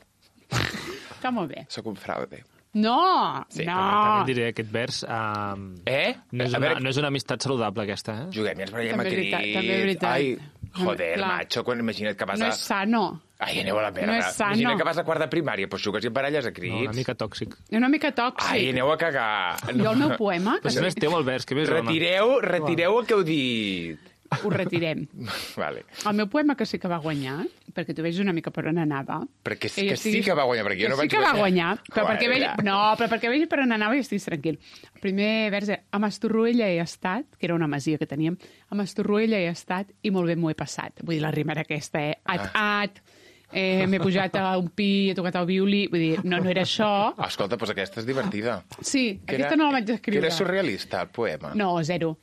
Està molt bé. Soc un fraude. No, Sí, no. També et diré, aquest vers... Um, Eh? no, és A una, veure- no és una amistat saludable, aquesta, eh? Juguem i ens barallem a També és crits. veritat, també és veritat. Ai, joder, Clar. macho, quan imagina't que vas No a... és sano. Ai, aneu a la merda. No és sano. Imagina que vas a quart de primària, doncs jugues i et baralles a No, crits. una mica tòxic. És una mica tòxic. Ai, aneu a cagar. Jo el meu poema, que Però si no és teu el vers, que més dona? Retireu, retireu el que heu dit. ho retirem. Vale. El meu poema que sí que va guanyar, perquè tu veus una mica per on anava. Perquè sí, Ell que sí estigui- que va guanyar, perquè jo no sí vaig que va guanyar. guanyar, però perquè vegi... Joder. No, però perquè vegi per on anava i estiguis tranquil. El primer vers era a Mastorruella he estat, que era una masia que teníem, a Mastorruella he estat i molt bé m'ho he passat. Vull dir, la rima era aquesta, eh? At, Ah. at, eh, m'he pujat a un pi, he tocat el violí... Vull dir, no, no era això. Ah, escolta, doncs aquesta és divertida. Sí, Que aquesta era- no la vaig Que escriure. era surrealista, el poema. No, zero.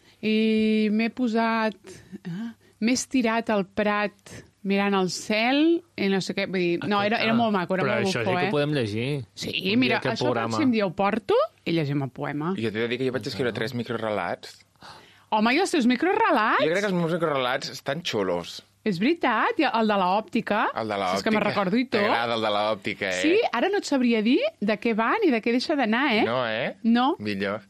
I m'he posat... Ah, m'he estirat al prat mirant el cel i no sé què. Vull dir, no, era, era molt maco, era Però molt això bufó, sí que eh? ho podem llegir. Sí, Un dia mira, aquest això el programa. pròxim dia ho porto i llegim el poema. Jo t'he de dir que jo vaig escriure tres microrelats. Home, i els teus microrelats? Jo crec que els meus microrelats estan xulos. És veritat, i el de l'òptica. El de Si l'òptica. és que me'n recordo i tot. T'agrada el de l'òptica, eh? Sí, ara no et sabria dir de què va ni de què deixa d'anar, eh? No, eh? No. Millor.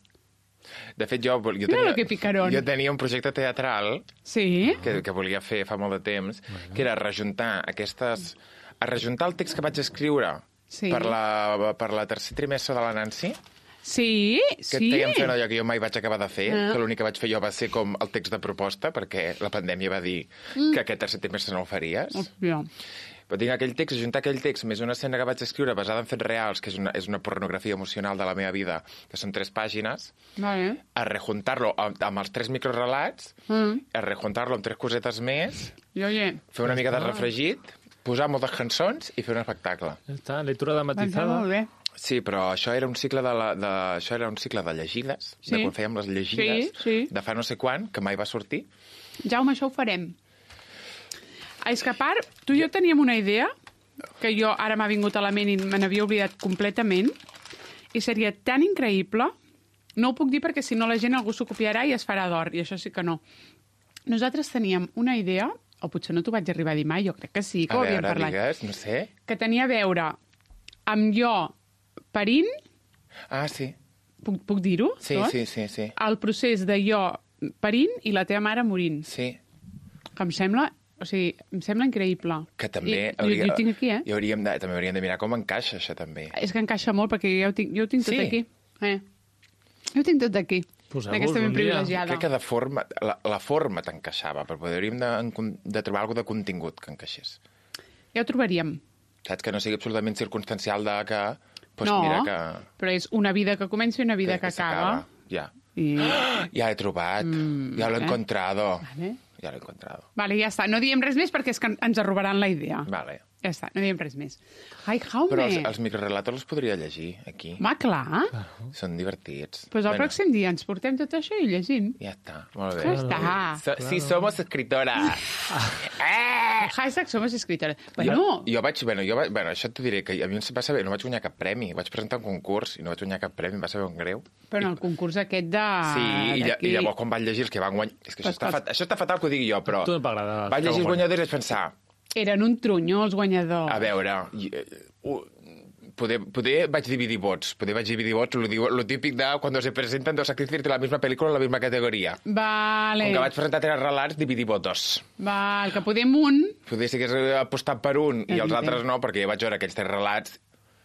De fet, jo, jo, Mira tenia, lo que picarón. jo tenia un projecte teatral Sí? que, que volia fer fa molt de temps, que era rejuntar aquestes... A rejuntar el text que vaig escriure Sí. per, la, per la tercer trimestre de la Nancy, Sí, que sí. feien fer allò que jo mai vaig acabar de fer, Ah. que l'únic que vaig fer jo va ser com el text de proposta, perquè la pandèmia va dir mm. que aquest tercer trimestre no el faries. Hòstia. Però tinc aquell text, ajuntar aquell text més una escena que vaig escriure basada en fets reals, que és una, és una pornografia emocional de la meva vida, que són tres pàgines, Vale. a rejuntar-lo amb, amb els tres microrelats, Mm. a rejuntar-lo amb tres cosetes més, I oye, fer una mica de refregit, posar moltes cançons i fer un espectacle. Ja està, lectura va estar dramatitzada. molt bé. Sí, però això era un cicle de, la, de, això era un cicle de llegides, Sí. de quan fèiem les llegides, Sí, sí. de fa no sé quan, que mai va sortir. Jaume, això ho farem. Ah, és que a part, tu i jo teníem una idea que jo ara m'ha vingut a la ment i me n'havia oblidat completament, i seria tan increïble, no ho puc dir perquè si no la gent algú s'ho copiarà i es farà d'or, i això sí que no. Nosaltres teníem una idea, o potser no t'ho vaig arribar a dir mai, jo crec que sí, que A ho havíem veure, parlat, digues, no sé. que tenia a veure amb jo parint, Ah, sí. puc, puc dir-ho? Sí, tot? sí, sí, sí. El procés de jo parint i la teva mare morint, Sí. que em sembla, o sigui, em sembla increïble. Que també... I, jo, jo ho tinc aquí, eh? I hauríem de, també hauríem de mirar com encaixa, això, també. És que encaixa molt, perquè jo ho tinc, jo ho tinc tot Sí? aquí. Eh? Jo ho tinc tot aquí. Poseu-vos D'aquesta ben un dia. privilegiada. Crec que de forma, la, la forma t'encaixava, però potser hauríem de, de trobar alguna de contingut que encaixés. Ja ho trobaríem. Saps? Que no sigui absolutament circumstancial de que... Pues no, mira que... però és una vida que comença i una vida que, que acaba. Ja. I... Ja he trobat. Mm, ja l'he eh? encontrado. Vale. Ja l'he encontrado. Vale, ja està. No diem res més perquè és que ens arrobaran la idea. Vale. Ja està, no diem res més. Ai, Jaume! Però els, els microrelatos els podria llegir aquí. Va, clar. Són divertits. Doncs pues el pròxim dia ens portem tot això i llegim. Ja està, molt bé. Ja està. So, sí, somos escritoras. eh! Hashtag somos escritores. Bueno, Jo vaig, bueno, jo vaig, bueno, això t'ho diré, que a mi em va saber, no vaig guanyar cap premi. Vaig presentar un concurs i no vaig guanyar cap premi, em va saber un greu. però en el concurs aquest de... Sí, i, lla- d'aquí- i llavors quan van llegir els que van guanyar... És que això, Pues està, que- fat, això està fatal que ho digui jo, però... Tu no t'agrada els Van que llegir els guanyen. guanyadors i vaig pensar, Eren un trunyo, els guanyadors. a veure, i, eh, uh, poder, poder vaig dividir vots, poder vaig dividir vots, lo, digo- lo típic de cuando se presentan dos actrices de la misma película en la misma categoria. Vale. Com que vaig presentar tres relats, dividir votos. Val, que podem un... Poder si hagués apostat per un i els Evident. altres no, perquè jo vaig veure aquells tres relats.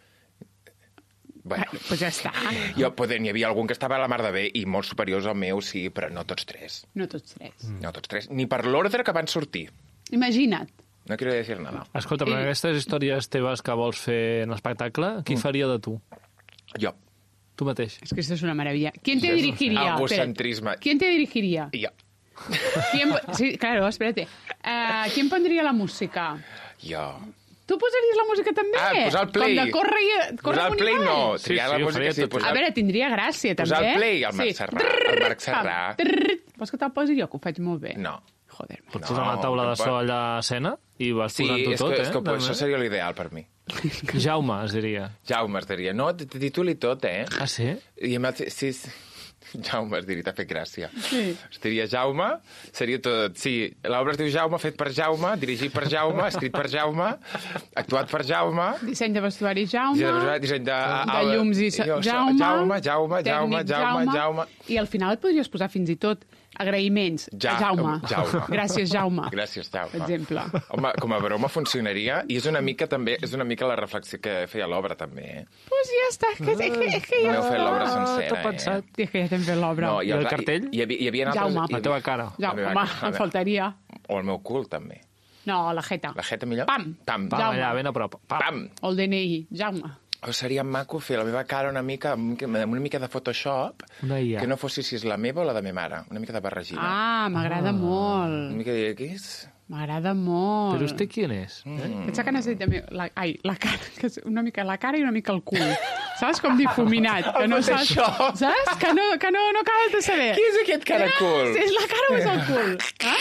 Bueno, Doncs pues ja està. jo, poder, n'hi havia algun que estava a la mar de bé i molt superiors al meu, sí, però no tots tres. No tots tres. No tots tres. Ni per l'ordre que van sortir. Imagina't. No quiero decir nada. Escolta, però I- aquestes històries teves que vols fer en l'espectacle, qui faria de tu? Jo. Tu mateix. Es que esto es una maravilla. ¿Quién te dirigiría? Egocentrisme. Espera. ¿Quién te dirigiría? Jo. ¿Quién... Sí, claro, espérate. Eh, ¿Quién pondría la música? Jo. Tu posaries la música també? Ah, posar el play. Com de córrer, i, córrer Posar el play amunt i no, avall. Sí, triar sí, la ho música faria sí, tot. posar, A veure, tindria gràcia, també. posar el play al Marc Serrà, el Marc Serrà. Vols que te'l posi jo, que ho faig molt bé? No. Joder, man. Pots posar una taula de tampoc. so allà a escena i vas Sí, posant-ho és tot, que, eh? és que també. això seria l'ideal per mi. Jaume, es diria. Jaume es diria. No, títol i tot, eh? Ah, sí? I amb el, sí, sí. Jaume es diria, t'ha fet gràcia. Sí. Es diria Jaume, seria tot... Sí, l'obra es diu Jaume, fet per Jaume, dirigit per Jaume, escrit per Jaume, actuat per Jaume... Disseny de vestuari Jaume, Disseny de, disseny de, de llums i so- jo- Jaume, Jaume, Jaume, Jaume, tècnic Jaume, Jaume... I al final et podries posar fins i tot agraïments Ja- a Jaume. Jaume. Gràcies, Jaume. Gràcies, Jaume. Per exemple. Home, com a broma funcionaria i és una mica també, és una mica la reflexió que feia l'obra també, eh? Pues ja està, és que, és que, és que ja M'heu fet l'obra Ah, sencera, t'ho he pensat. És que ja t'hem fet l'obra. No, No, i, I el els- cartell? Hi, hi, havia, hi havia altres... Jaume. hi havia- La teva cara. La Jaume, meva home, cara. em faltaria. O el meu cul, també. No, la jeta. La jeta millor? Pam. Pam. Pam, Jaume. allà, ben a prop. Pam. Pam. O el D N I, Jaume. O seria maco fer la meva cara una mica, amb una mica de Photoshop, Una I A. que no fos si és la meva o la de ma mare. Una mica de barregina. Ah, m'agrada Una molt. mica de... Què és? M'agrada molt. Però usted quién és? Mm. Pensa que necessita també la, ai, la cara, que és una mica la cara i una mica el cul. Saps? Com difuminat. Que no saps, Photoshop. saps? Que no, que no, no acabes de saber. Qui és aquest caracol? Ah, és la cara o és el cul? Ah?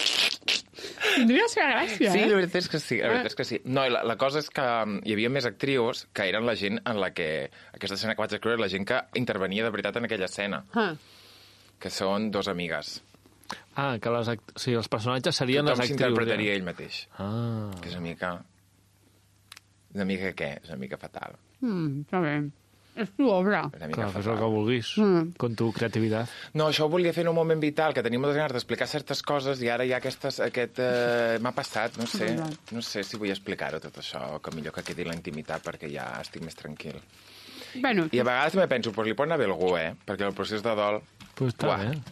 Tindria la seva gràcia, Sí, eh? la veritat és que sí, la veritat és que sí. No, i la, la cosa és que um, hi havia més actrius que eren la gent en la que... Aquesta escena que vaig escriure, la gent que intervenia de veritat en aquella escena, Ah. que són dos amigues. Ah, que les, act... o sigui, els personatges serien Tothom les actrius. s'interpretaria ja. ell mateix. Ah. Que és una mica... Una mica què? És una mica fatal. Mm, està bé. És tu obra. És una mica Clar, fes el fatal. que vulguis, Mm. con tu creativitat. No, això ho volia fer en un moment vital, que tenia moltes ganes d'explicar certes coses i ara ja aquestes, aquest... Eh, m'ha passat, no sé. No sé si vull explicar-ho tot això, o que millor que quedi la intimitat perquè ja estic més tranquil. Bueno, I a vegades també penso, pues li pot anar bé algú, eh? Perquè el procés de dol... Pues està Uah. bé.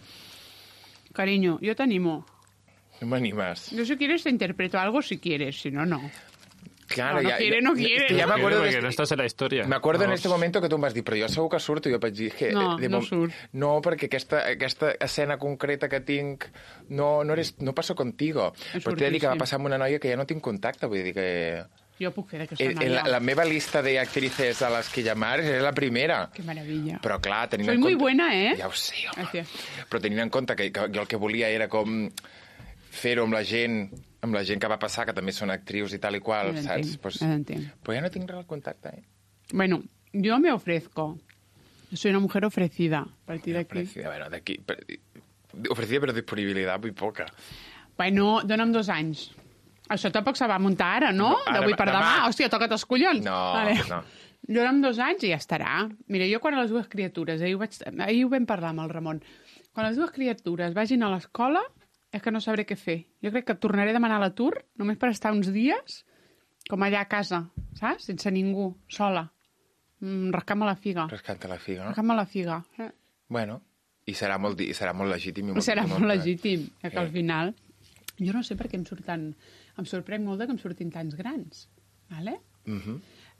cariño, yo te animo. No m'animes. Yo si quieres te interpreto algo, si quieres, si no, no. Claro, No, no ya, quiere, no quiere. es que ya me Perquè acuerdo, perquè de, no estàs en la història. me acuerdo en Vamos. este momento que tu em vas dir, però jo segur que surto, i jo vaig dir que... No, de no mom- surt. No, perquè aquesta, aquesta escena concreta que tinc no, no, eres, no passo contigo. És Però t'he de dir que va fortíssim. passar amb una noia que ja no tinc contacte, vull dir que... Jo puc fer d'aquesta En, en la, noia. la meva lista de actrices a les que llamar és la primera. Que maravilla. Però clar, tenint Soy en muy compte... buena, ¿eh? Ja ho sé, home. Gràcies. Però tenint en compte que, que jo el que volia era com fer-ho amb la gent amb la gent que va passar, que també són actrius i tal i qual, Ja saps? l'entenc, Pues, ja l'entenc. però ja no tinc res al contacte, eh? Bueno, yo me ofrezco. Soy una mujer ofrecida. A partir d'aquí... Ofrecida, bueno, d'aquí... per- Ofrecida, però disponibilitat muy poca. Bueno, dona'm dos anys. Això tampoc se va muntar ara, no? No, ara, D'avui per demà. demà. Hòstia, toca't els collons. No, vale. no. Dona'm dos anys i ja estarà. Mira, jo quan a les dues criatures, ahir ho, vaig, ahir ho vam parlar amb el Ramon, quan les dues criatures vagin a l'escola, és que no sabré què fer. Jo crec que tornaré a demanar l'atur només per estar uns dies com allà a casa, saps? Sense ningú, sola. Mm, rascant-me la figa. Rescanta la figa, no? Rascant-me la figa. Eh? Bueno, i serà molt, di- i serà molt legítim. I molt, Serà i molt legítim, eh, que al Sí. final... Jo no sé per què em surten... Em sorprèn molt de que em surtin tants grans, vale? Mhm.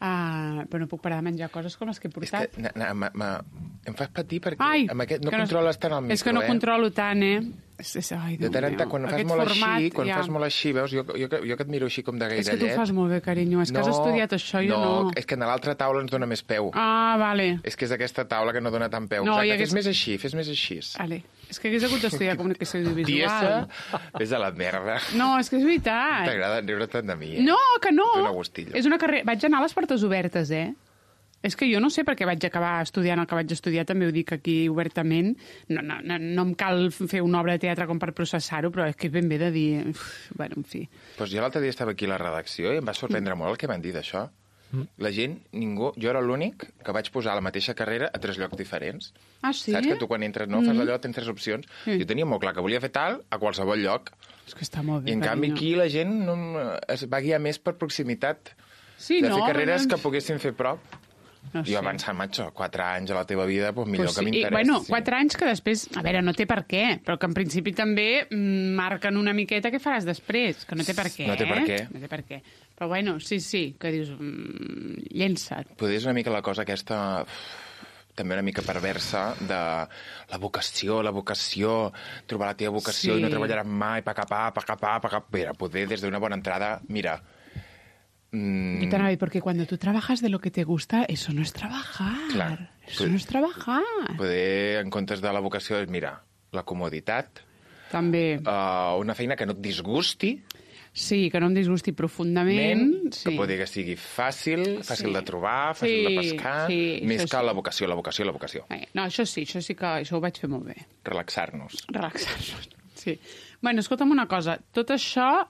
Uh, però no puc parar de menjar coses com les que he És portat. que na, na, ma, ma, em fas patir perquè Ai, amb aquest no que controles tant el micro, És que no eh? controlo tant, eh? És, és, ai, De Déu tant en tant, meu. quan fas Aquest molt format, així, quan ja. fas molt així, veus, jo, jo, que- jo que et miro així com de gairellet... És que tu ho fas molt bé, carinyo. És que has estudiat això, jo no. No, és que en l'altra taula ens dona més peu. Ah, vale. És que és aquesta taula que no dona tant peu. No, Exacte, i hagués- fes més així, fes més així. Vale. És que hagués hagut d'estudiar comunicació Tiesa, audiovisual. vés a la merda. No, és que és veritat. T'agrada riure tant de mi, eh? No, que no. Dóna gustillo. És una carrera... Vaig anar a les portes obertes, eh? És que jo no sé per què vaig acabar estudiant el que vaig estudiar, també ho dic aquí obertament. No, no, no, no em cal fer una obra de teatre com per processar-ho, però és que és ben bé de dir... Uf, bueno, en fi. Pues jo l'altre dia estava aquí a la redacció i em va sorprendre molt el que van dir d'això. La gent, ningú... Jo era l'únic que vaig posar la mateixa carrera a tres llocs diferents. Ah, sí? Saps que tu quan entres, no, fas allò, tens tres opcions. Sí. Jo tenia molt clar que volia fer tal a qualsevol lloc. És que està molt bé, I en canvi carinyo. aquí la gent no, es va guiar més per proximitat. Sí, de no? fer carreres Doncs- que poguessin fer prop. No Jo sé. avançant, macho, quatre anys a la teva vida, doncs millor Pues que sí, i, m'interessi. bueno, quatre anys que després... A veure, no té per què, però que en principi també mm, marquen una miqueta què faràs després, que no té per què. No té per eh? què. No té per què. Però bueno, sí, sí, que dius... Mm, llença't. Potser és una mica la cosa aquesta uf, també una mica perversa de la vocació, la vocació, trobar la teva vocació Sí. i no treballaràs mai, pa cap, pa cap, pa cap. Mira, poder des d'una bona entrada, mira, Mm, Yo te anava a dir, porque cuando tú trabajas de lo que te gusta, eso no es trabajar. Clar. Eso Pues- no es trabajar. poder, en comptes de la vocació, és, mira, la comoditat, També. uh, una feina que no et disgusti, Sí, que no em disgusti profundament. ment, Sí. que poder que sigui fàcil, fàcil Sí. de trobar, fàcil Sí, de pescar, sí, més això que sí. la vocació, la vocació, la vocació. Eh, No, això sí, això sí que això ho vaig fer molt bé. Relaxar-nos. Relaxar-nos. Sí. Bueno, escolta'm una cosa. Tot això,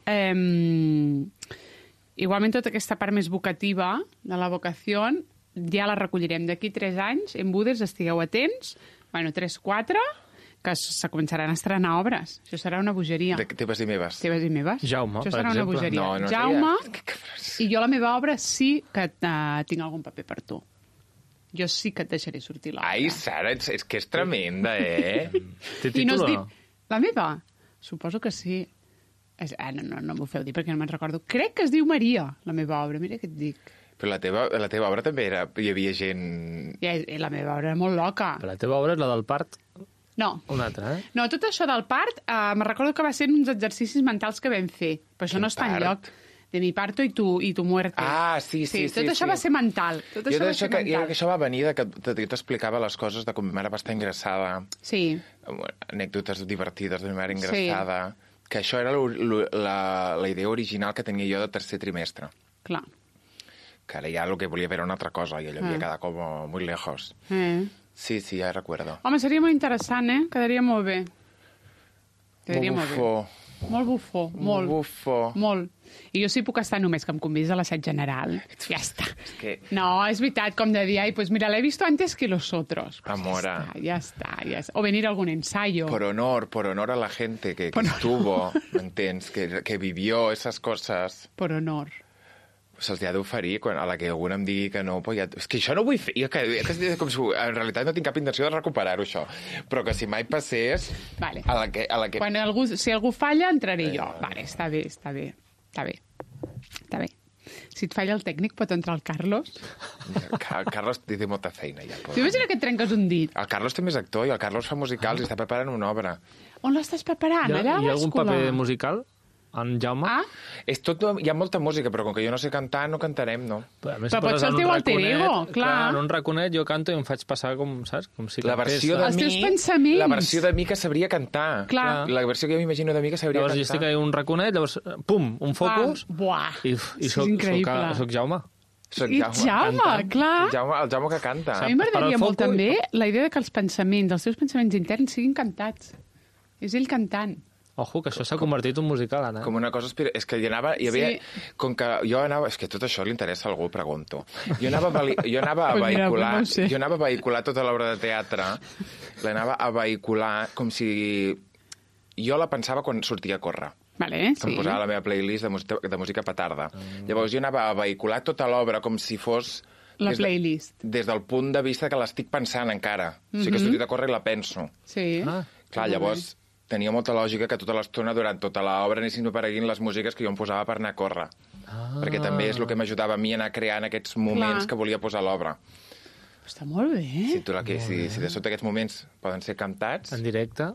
eh, igualment tota aquesta part més vocativa de la vocació, ja la recollirem d'aquí tres anys. En Budes, estigueu atents. Bueno, tres, quatre, que se començaran a estrenar obres. Això serà una bogeria. De teves i meves. Teves i meves. Jaume, Això per serà una exemple. bogeria. No, no Jaume, seria- Que cabrons. i jo la meva obra sí que uh, tinc algun paper per tu. Jo sí que et deixaré sortir l'obra. Ai, Sara, és, és que és tremenda, eh? Té I no títol es o diu... no? La meva? Suposo que sí. És... Ah, no, no, no m'ho feu dir perquè no me'n recordo. Crec que es diu Maria, la meva obra. Mira què et dic. Però la teva, la teva obra també era... Hi havia gent... Ja, eh, la meva obra era molt loca. Però la teva obra és la del part, No. una altra, eh? No, tot això del part, eh, me'n recordo que va ser uns exercicis mentals que vam fer. Però això Quin no està part? enlloc. De mi parto i tu, i tu muerte. Ah, sí, sí, sí, Tot això sí. va ser mental. Tot Jo això va d'això ser que, jo crec mental. que això va venir de que t- jo t'explicava les coses de com ma mare va estar ingressada, Sí. anècdotes divertides de ma mare ingressada, sí. Que això era lo, lo, la, la idea original que tenia jo de tercer trimestre. Clar. Que ara ja el que volia fer era una altra cosa i allò Ah. havia quedat com muy lejos. Eh. Sí, sí, ja recuerdo. Home, seria molt interessant, eh? Quedaria molt bé. Quedaria molt, bufó. bé. Molt bufó, molt. Bufó. Molt. I jo sí puc estar només que em convidis a l'assaig general. Ja està. És que... No, és veritat, com de dir, ai, pues mira, l'he visto antes que los otros. Pues Amora. Ja està, ja està, ja està. O venir a algún ensayo. Por honor, por honor a la gente que, que Por- estuvo, ¿m'entens? Que, que vivió esas cosas. Por honor. Se'ls ha d'oferir quan a la que algú em digui que no, però ja... És que això no vull fer. Jo, que, que, com si, en realitat no tinc cap intenció de recuperar-ho, això. Però que si mai passés... Vale. A la que... A la que... Quan algú, si algú falla, entraré jo. Vale, està bé, està bé. Està bé. Està bé. Si et falla el tècnic, pot entrar el Carlos. El Carlos té molta feina, ja. Tu imagina que et trenques un dit. El Carlos també és actor i el Carlos fa musicals i està preparant una obra. On l'estàs preparant? Hi ha, Allà a hi ha algun l'escola? paper musical? En Jaume? Ah, És tot, hi ha molta música, però com que jo no sé cantar, no cantarem, no. A més, Però pot poses ser el en un teu alter raconet, ego, clar. En un raconet jo canto i em faig passar com, saps? Com si La cantés, versió de Els mi... teus pensaments. La versió de mi que sabria cantar. Clar. La versió que jo m'imagino de mi que sabria Llavors jo cantar. estic ahí un raconet, llavors, pum, un focus, Ah, buah. i, i Sí, és soc, soc, increïble. soc Jaume. Soc I Jaume, cantant. clar. El Jaume, el Jaume que canta. A mi m'agradaria Para el molt foco i- també la idea de que els pensaments, els teus pensaments interns siguin cantats. És ell cantant. Ojo, que això s'ha convertit en un musical, Anna. Com una cosa... espira- És que hi anava... Hi havia, Sí. Com que jo anava... És que tot això li interessa a algú, pregunto. Jo anava, a veli- jo anava a Pues mira, vehicular... no ho sé. Jo anava a vehicular tota l'obra de teatre. L'anava a vehicular com si... Jo la pensava quan sortia a córrer. Vale, Que sí. em posava la meva playlist de música, de música petarda. Llavors jo anava a vehicular tota l'obra com si fos... La des de- playlist. Des del punt de vista que l'estic pensant encara. O sigui que he sortit a córrer i la penso. Sí. Ah. Clar, llavors tenia molta lògica que tota l'estona, durant tota l'obra, anessin apareguint les músiques que jo em posava per anar a córrer. Ah. Perquè també és el que m'ajudava a mi a anar creant aquests moments Clar. que volia posar a l'obra. Està molt bé. Si, tu la, que, si, si de sota aquests moments poden ser cantats... En directe.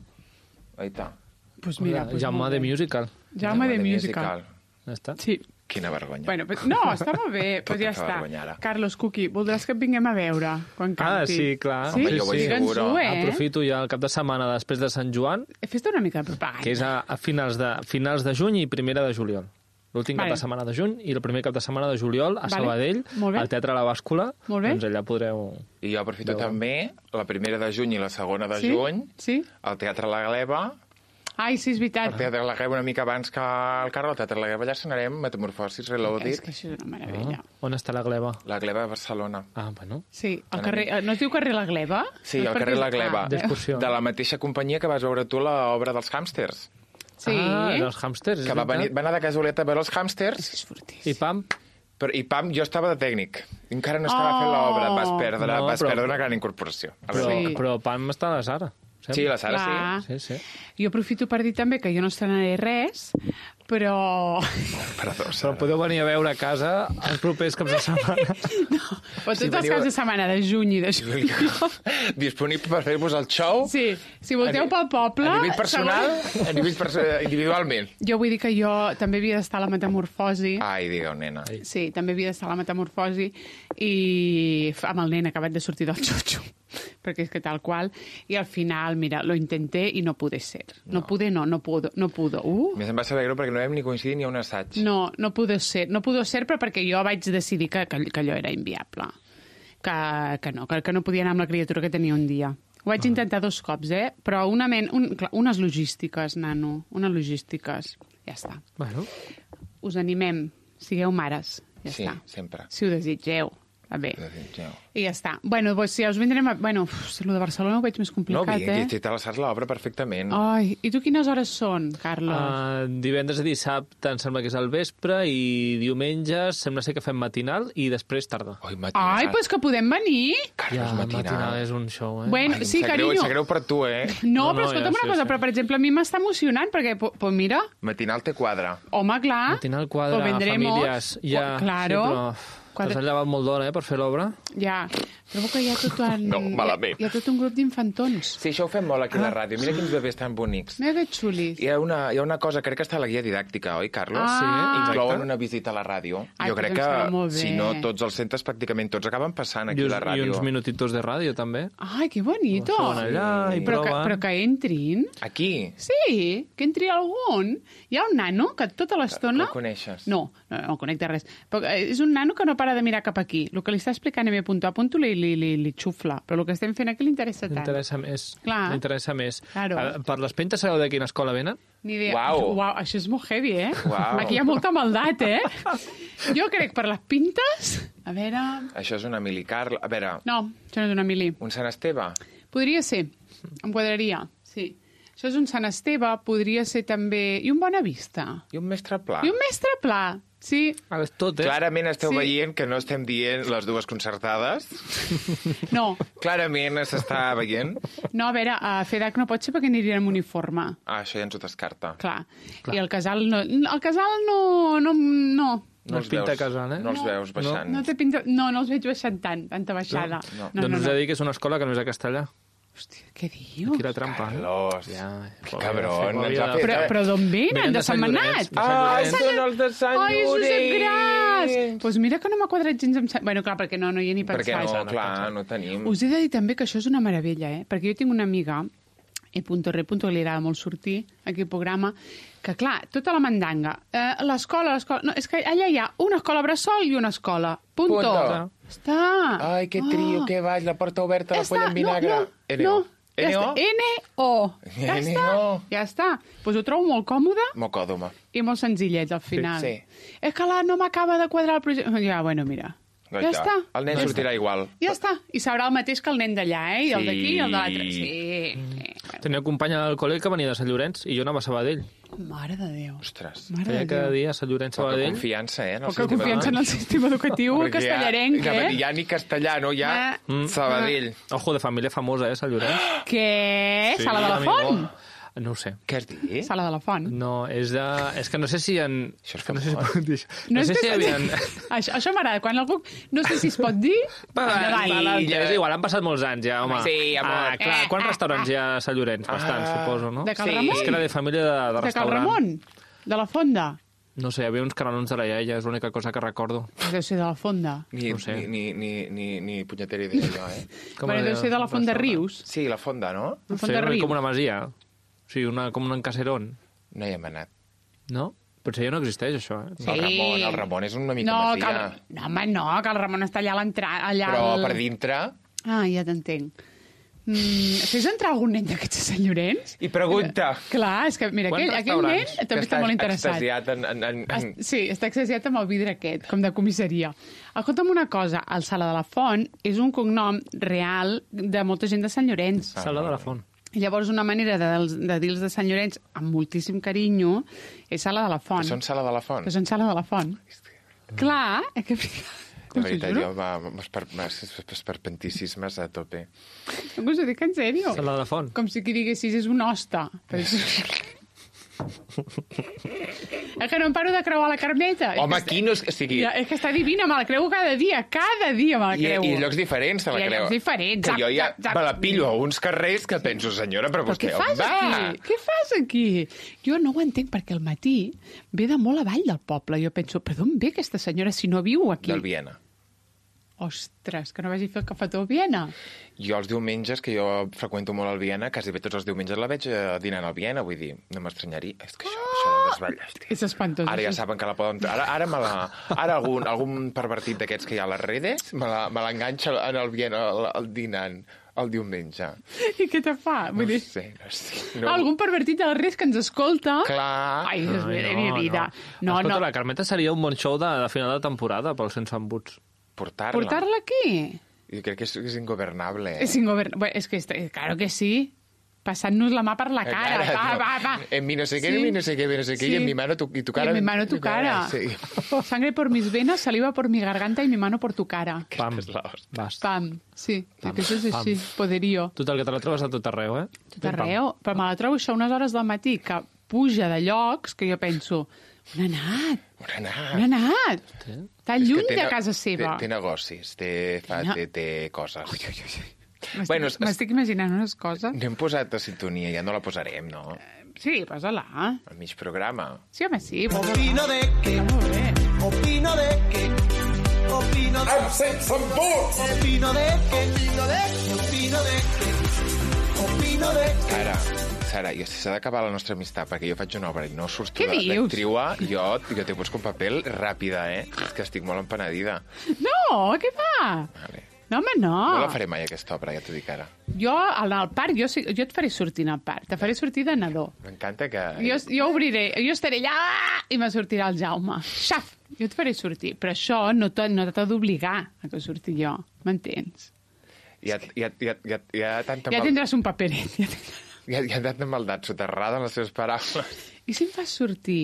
Aita. Pues mira, pues Jaume molt de bé. Musical. Jaume de Musical. Ja està. Sí. Quina vergonya. Bueno, però, no, està molt bé. Tot Pues ja em fa està. vergonya, ara. Carlos Cuqui, voldràs que et vinguem a veure quan Ah, canti? sí, clar. Sí? Home, jo vull Digue'ns-ho, seguro. eh? Aprofito ja el cap de setmana després de Sant Joan, Fes-te una mica de propaganda. que és a, a finals, de, finals de juny i primera de juliol. L'últim Vale. cap de setmana de juny i el primer cap de setmana de juliol a Vale. Sabadell, Molt bé. al Teatre La Bàscula. Molt bé. Doncs allà podreu... I jo aprofito Veure. també la primera de juny i la segona de Sí? juny Sí? al Teatre La Gleba. Ai, sí, és Al veritat. Teatre La Gleba una mica abans que el Carro, al Teatre La Gleba allà sonarem Metamorfosis Reloaded. És que això és una meravella. Ah, on està la gleba? La Gleba de Barcelona. Ah, bueno. Sí, el carrer... eh, No es diu carrer La Gleba? Sí, No és al perquè carrer és- La Gleba. Ah, D'excursió. De la mateixa companyia que vas veure tu l'obra dels hàmsters. Sí. Ah, dels hàmsters, és Que va, venir, veritat. va anar de casualitat a veure els hàmsters És fortíssim. I pam, però, i pam, jo estava de tècnic. Encara no estava Oh! fent l'obra. Vas perdre, No, vas però- perdre una gran incorporació. A però, veure. Sí. però pam està a la Sara. Sí, la Sara Clar. sí. Sí, sí. Jo aprofito per dir també que jo no estrenaré res, però... Perdó, Però podeu venir a veure a casa els propers caps de setmana. No, però tots Si els veniu- caps de setmana de juny i de juliol... Disponible per fer-vos el show? Sí, si volteu pel poble... A nivell personal, segon- a nivell perso individualment. Jo vull dir que jo també havia d'estar a la metamorfosi. Ai, digueu, nena. Sí, també havia d'estar a la metamorfosi i f- amb el nen acabat de sortir del xutxo, perquè és que tal qual. I al final, mira, lo intenté i no pude ser. No, no pude, no, no pudo. No pudo. Uh! A més, em va saber greu perquè no vam ni coincidir ni a un assaig. No, no pudo ser. No pudo ser, però perquè jo vaig decidir que, que, que allò era inviable. Que, que no, que, que no podia anar amb la criatura que tenia un dia. Ho vaig ah. intentar dos cops, eh? Però una men, un, clar, unes logístiques, nano. Unes logístiques. Ja està. Bueno, Us animem. Sigueu mares. Ja Sí, està. sempre. Si ho desitgeu. Va bé. Desitgeu. I ja està. Bueno, doncs ja us vindrem a... Bueno, uf, lo de Barcelona ho veig més No, complicat, vinga, eh? te la saps l'obra perfectament. Ai, i tu quines hores són, Carlos? uh, divendres i dissabte em sembla que és al vespre i diumenges sembla ser que fem matinal i després tarda. Ai, matinal. Ai, doncs que podem venir. Carlos, Ja, matinal. matinal és un show, eh? Bueno, Ai, sí, em sap greu, carinyo. em sap greu per tu, eh? No, No, però no, escolta'm ja una sé, cosa, sí. però per exemple a mi m'està emocionant perquè, pues, pues mira, Matinal te quadra. home, clar... Matinal quadra, pues vendremos. famílies... Ja, Pues, claro. sí, però Quadra- t'has llevat molt d'hora, eh, per fer l'obra. Ja, trobo que hi ha tot, un, No, malament. hi ha tot un grup d'infantons. Sí, això ho fem molt aquí a la Ah. ràdio. Mira quins bebès tan bonics. Mira que xulis. Hi ha, una, hi ha una cosa, crec que està a la guia didàctica, oi, Carlos? Ah. Sí, Inclouen exacte. una visita a la ràdio. Ai, jo pues crec em que, sembla molt bé. si no, tots els centres, pràcticament tots, acaben passant aquí I, a uns, la I ràdio. uns minutitos de ràdio, també. Ai, que bonito. Seuen allà i però, que, proven. però que entrin. Aquí? Sí, que entri algun. Hi ha un nano que tota l'estona... Que el coneixes? No, no, no el conec de res. Però eh, és un nano que no para de mirar cap aquí. El que li està explicant a mi punto a punto li, li, li, li xufla. Però el que estem fent aquí li interessa tant. L'interessa més. Clar. L'interessa més. Claro. Eh, Per les pentes sabeu de quina escola venen? Ni idea. Uau. Uau, això és molt heavy, eh? Uau. Aquí hi ha molta maldat, eh? Jo crec per les pintes... A veure... Això és una Mili Carla. A veure, No, això no és una mili. un Sant Esteve? Podria ser. Em quadraria, sí. Això és un Sant Esteve, podria ser també... I un Bona Vista. I un mestre pla? I un Mestre Pla, sí. Ah, és tot, eh? Clarament esteu Sí. veient que no estem dient les dues concertades. No, Clarament s'està veient. no, a veure, a FEDAC no pot ser perquè anirien amb uniforme. Ah, això ja ens ho descarta. Clar. Clar. I el casal no... El casal no... No, no. No els pinta casal, eh? No els veus baixant. No, té pinta... no, no els veig baixant tant, tanta baixada. No, no, doncs no, us he no. de dir que és una escola que no és a Castellà. Hòstia, què dius? Quina trampa, eh? Carlos, Ja, que cabron, ens ha fet... Però, però d'on venen? Venen De de Sant Sant Llorenç, Manat? de Sant Ai, Llorenç. són els de Sant Ai, Josep Llorenç! Gras! Doncs pues mira que no m'ha quadrat gens amb... Sant- Bueno, clar, perquè no, no hi he ni Perquè pensat. no, clar, no tenim. Us he de dir també que això és una meravella, eh? Perquè jo tinc una amiga, e punto re punto, que li agrada molt sortir aquí al programa, que clar, tota la mandanga, eh, l'escola, l'escola... No, és que allà hi ha una escola bressol i una escola. Punto. Punto. Està. Ai, que trio, Ah. que vaig, la porta oberta, la Ja polla està. en vinagre. No, no, N O. no. Ja N O? està. N O. Ja N està. O. Ja està. Doncs pues ho trobo molt còmode Mocòdoma. i molt senzillet al final. Sí. És que la no m'acaba de quadrar el projecte. Ja, bueno, mira. Ja Goita. està. El nen ja sortirà està. igual. Ja està. I sabrà el mateix que el nen d'allà, eh? I el Sí. d'aquí i el de l'altre. Sí. sí. Tenia un company al col·le que venia de Sant Llorenç i jo anava a Sabadell. Mare de Déu. Ostres. Mare Feia de cada Déu. dia Sant Llorenç, Poca Sabadell. confiança, eh? En el Poca sistema confiança en el educatiu. sistema educatiu Perquè castellarenc, ja, eh? Ja ni castellà, no? Ja Ah. mm. Sabadell. Ojo, de família famosa, eh, Sant Llorenç. Què? Sala de la amigo. Font? No ho sé. Què has dit? Sala de la Font. No, és de... És que no sé si en... Això és que no sé si famós. pot dir això. No, és sé que- si hi havia... Això, això m'agrada. Quan algú... No sé si es pot dir... Endavant. És igual, han passat molts anys ja, home. Sí, amor. Ah, clar, Eh, quants eh, restaurants hi ha a Sant Llorenç? Bastants, Ah. suposo, no? De Cal Sí. Ramon? És que era de família de, de De Cal restaurant. Ramon? De la Fonda? No sé, hi havia uns canelons de la iaia, és l'única cosa que recordo. Deu ser de la Fonda. Ni, No ho sé. ni, ni, ni, ni, ni punyetera idea, jo, eh? Bueno, deu ser de la Font de Rius. Sí, la fonda, no? La No Font sé, de Rius. com una masia. O sigui, una, com un caserón. No hi hem anat. No? Potser ja no existeix, això, eh? Sí. El Ramon, el Ramon és una mica No, masia. cal... no, home, no, que el Ramon està allà a l'entrada. Allà Però al... per dintre... Ah, ja t'entenc. Mm, fes entrar algun nen d'aquests a Sant Llorenç? I pregunta. Clar, és que, mira, Quants aquell, aquell nen restaurants? també està molt interessat. extasiat en... en, en, en... Es- Sí, està extasiat amb el vidre aquest, com de comissaria. Escolta'm una cosa, el Sala de la Font és un cognom real de molta gent de Sant Llorenç. Sala de la Font. I llavors una manera de, de dir-los de Sant Llorenç amb moltíssim carinyo és Sala de la Font. Són sala de la font. Que són Sala de la Font. Clar, eh, que... De veritat, jo, va, m'esper- m'esperpenticismes a tope. No us ho dic en sèrio. Sala de la Font. Com si qui diguessis és un hoste. Però és... És que no em paro de creuar la Carmeta. Home, és que aquí no és... O sigui, Ja, és que està divina, me la creu cada dia, cada dia me la I, creu. I llocs diferents se la I a creu. llocs diferents, Que zap, jo ja zap, zap. me la pillo a uns carrers que penso, senyora, però, Però vostè què fas on va? aquí? Què fas aquí? Jo no ho entenc, perquè al matí ve de molt avall del poble. Jo penso, però d'on ve aquesta senyora si no viu aquí? Del Viena. Ostres, que no vagi a fer el cafetó a Viena. Jo els diumenges, que jo freqüento molt al Viena, quasi bé tots els diumenges la veig eh, dinant al Viena, vull dir, no m'estranyaria. És que això, això de desballar... És espantós. Ara ja això. saben que la poden... Ara, ara, me la... ara algun, algun pervertit d'aquests que hi ha a les redes me la- me l'enganxa en el Viena el, el dinant el diumenge. I què te fa? No Vull dir, sé, no sé. No... algun pervertit del res que ens escolta... Clar. Ai, Dios mío, de mi vida. No, No, Escolta, no. la Carmeta seria un bon show de, de final de temporada pels Sense Embuts. Portar-la. Portar-la aquí? Jo crec que és, és ingobernable. És ingovernable. És que, est- claro que sí. Passant-nos la mà per la cara. Cara, Va, no. va, va. En mi no sé què, Sí. en mi no sé què, en mi no sé què, Sí. y en mi mano tu, y tu cara. Y en mi mano tu cara. Sí. Sangre por mis venas, saliva por mi garganta y mi mano por tu cara. Pam, és la hòstia. vas. Pam. Sí, Pam, que això és així. pam. Poderío. Total, que te la trobes a tot arreu, eh? Tot arreu. Però me la trobo això a unes hores del matí que puja de llocs que jo penso, on ha anat? On ha anat? On ha anat? Sí. Tan És que lluny té de ne- casa seva. Té, té negocis, té, fa, No. té, té coses. Ui, ui, ui. M'estic Bueno, es- m'estic imaginant unes coses. No hem posat a sintonia, ja no la posarem, no? Sí, posa-la. Al mig programa. Sí, home, sí. Però... Opino de que, Està molt bé. opino de que, opino de opino de que, opino de que, opino de que, opino de que. Sara, Sara, i si s'ha d'acabar la nostra amistat, perquè jo faig una obra i no surto Què de- dius? d'actriua, jo, jo t'he posat un paper ràpida, eh? És que estic molt empenedida. No, què fa? Vale. No, home, no. No la faré mai, aquesta obra, ja t'ho dic ara. Jo, al, al parc, jo, sí- jo et faré sortir al parc. Te faré sortir de nadó. M'encanta que... Jo, jo obriré, jo estaré allà i me sortirà el Jaume. Xaf! Jo et faré sortir. Però això no t'ha no t'ha d'obligar a que surti jo. M'entens? Hi ha, hi ha, hi ha, hi ha, hi ha tanta Ja mal... tindràs un paperet. Ja tindràs... Hi ha, hi ha tanta maldat soterrada en les teves paraules. I si em fas sortir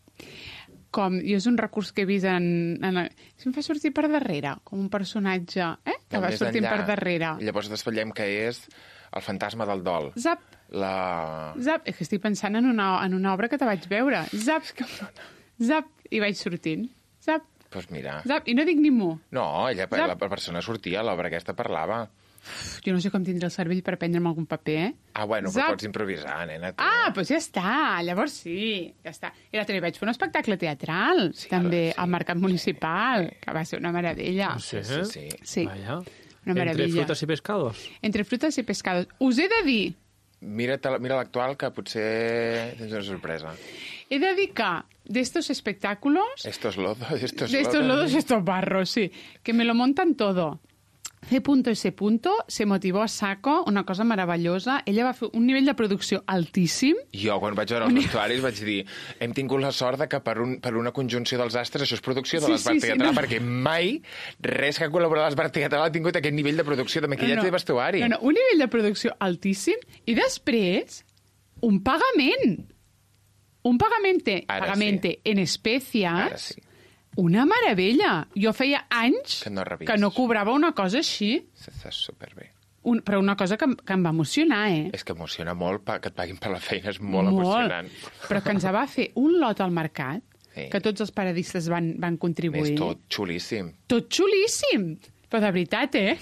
com... I és un recurs que he vist en... en si em fas sortir per darrere, com un personatge, eh? Que va Més sortint enllà. per darrere. I llavors desvetllem que és el fantasma del dol. Zap, La... zap. És que estic pensant en una, en una obra que te vaig veure. Zap, zap. I vaig sortint. Zap, Doncs pues mira... zap. I no dic ni mu. No, ella, Zap. la persona sortia, l'obra aquesta parlava. Jo no sé com tindré el cervell per prendre'm algun paper, eh? Ah, bueno, Zap. però pots improvisar, nena. Tu. Ah, doncs ja està. Llavors sí, ja està. I l'altre dia vaig fer un espectacle teatral, Sí, també, sí. al Mercat Municipal, que va ser una meravella. Sí, sí, sí. Sí, Vaya. una Entre meravella. frutas y pescados. Entre frutas i pescados. Us he de dir, Mira, mira l'actual, que potser tens una sorpresa. he de dir que d'estos espectáculos, Estos lodos, estos de estos lodos, estos barros, sí, que me lo montan todo. C punto S punto se motivó a saco, una cosa meravellosa. Ella va fer un nivell de producció altíssim. Jo, quan vaig veure els vestuaris, vaig dir hem tingut la sort de que per, un, per una conjunció dels astres això és producció de Sí, l'Esbart sí, sí, Teatral, no. perquè mai res que ha col·laborat a l'Esbart Teatral ha tingut aquest nivell de producció de maquillatge i de vestuari. No, no, un nivell de producció altíssim i després un pagament. Un pagamente, Ara pagamente en espècies. Ara sí. Una meravella. Jo feia anys Que no rebis. que no cobrava una cosa així. Està superbé. Un, però una cosa que, em- que em va emocionar, eh? És que emociona molt pa, que et paguin per la feina, és molt, emocionant. Però que ens va fer un lot al mercat, Sí. que tots els paradistes van, van Més contribuir. tot xulíssim. Tot xulíssim. Però de veritat, eh?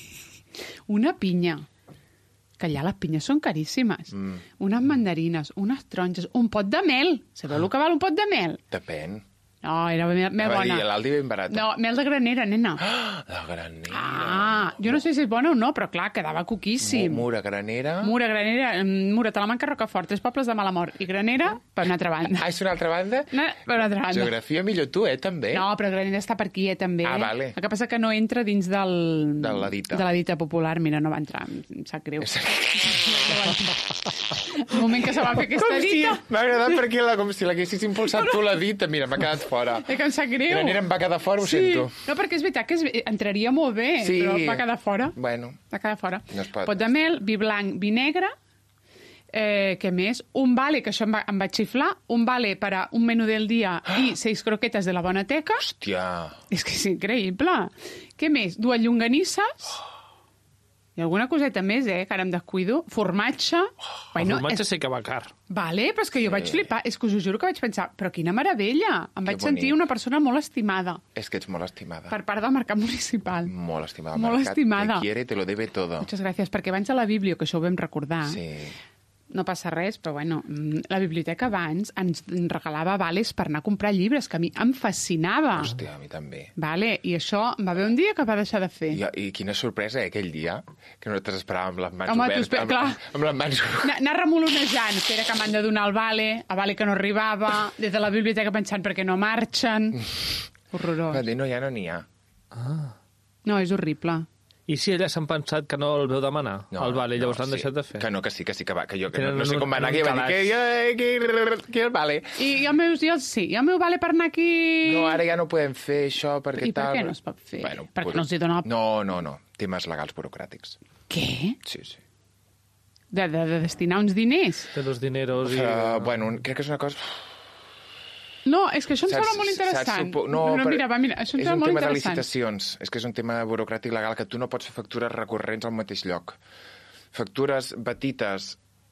Una pinya. Que allà les pinyes són caríssimes. Mm. Unes mandarines, unes taronges, un pot de mel. Sabeu el que val un pot de mel? Depèn. No, era mel, mel Va bona. dir, l'Aldi ben barat. No, mel de granera, nena. La granera. Ah, jo no sé si és bona o no, però clar, quedava coquíssim. Mura granera. Mura, Granera, mm, Mura, Talamanca, Rocafort, tres pobles de Malamort. I Granera, per una altra banda. Ah, és una altra banda? No, per una altra banda. Geografia millor tu, eh, també. No, però Granera està per aquí, eh, també. Ah, vale. El que passa que no entra dins del... De la dita. De la dita popular. Mira, no va entrar, em sap greu. El moment que se va fer aquesta Com si... dita... M'ha agradat perquè la, com si l'haguessis impulsat tu la dita. Mira, m'ha quedat fora. És que em sap greu. Granera em va quedar fora, ho sí. sento. No, perquè és veritat que és... entraria molt bé, Sí. però va quedar fora. Bueno, Va quedar fora. No es pot. Pot de mel, vi blanc, vi negre, eh, què més? Un vale, que això em va, em va xiflar, un vale per a un menú del dia i seis croquetes de la bona teca. hòstia. És que és increïble. Què més? Dues llonganisses I alguna coseta més, eh, que ara em descuido. Formatge. Oh, bueno, el formatge és... sí que va car. Vale, però és que jo sí. vaig flipar. És que us ho juro que vaig pensar, però quina meravella. Em vaig que sentir bonic. Una persona molt estimada. És que ets molt estimada. Per part del mercat municipal. Molt estimada. Molt mercat estimada. Te quiere, te lo debe todo. Muchas gràcies, perquè abans a la Bíblia, que això ho vam recordar, sí. no passa res, però bueno, la biblioteca abans ens regalava vales per anar a comprar llibres, que a mi em fascinava. Hòstia, a mi també. Vale, i això va haver un dia que va deixar de fer. I, i quina sorpresa, eh, aquell dia, que nosaltres esperàvem amb les mans Home, obertes. Amb, clar. amb les mans obertes. Anar remolonejant, espera que m'han de donar el vale, el vale que no arribava, des de la biblioteca pensant perquè no marxen. Horrorós. Va dir, no, ja no n'hi ha. Ah. No, és horrible. I si elles s'han pensat que no el veu demanar, no, el vale, llavors no, l'han sí. deixat de fer? Que no, que sí, que sí, que va, que jo que Tenen no, no sé un, com va anar, un que va dir que, que, que, que el vale. I, i el meu, jo, sí, i el meu vale per anar aquí... No, ara ja no podem fer això, perquè I per tal... què no es pot fer? Bueno, perquè pot... no els hi dona... No, no, no, temes legals burocràtics. Què? Sí, sí. De, de, de destinar uns diners? De los dineros i... Uh, bueno, crec que és una cosa... No, és que això em sembla molt interessant. Supo... No, no, per... mira, va, mira, això em és sembla un molt tema de interessant. licitacions. És que és un tema burocràtic legal que tu no pots fer factures recurrents al mateix lloc. Factures petites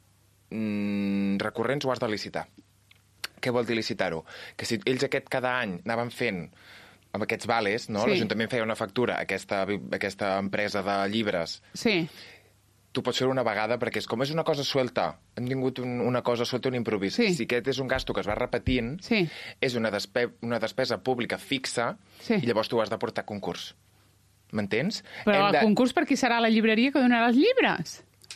mmm, recurrents ho has de licitar. Què vol dir licitar-ho? Que si ells aquest cada any anaven fent amb aquests vales, no? Sí. L'Ajuntament feia una factura a aquesta, a aquesta empresa de llibres. Sí. Tu pots fer-ho una vegada, perquè és com és una cosa suelta, hem tingut un, una cosa suelta, un improvís. Sí. Si aquest és un gasto que es va repetint, sí. és una, despe una despesa pública fixa, sí. i llavors tu has de portar concurs. M'entens? Però Hem el de... concurs per qui serà la llibreria que donarà els llibres?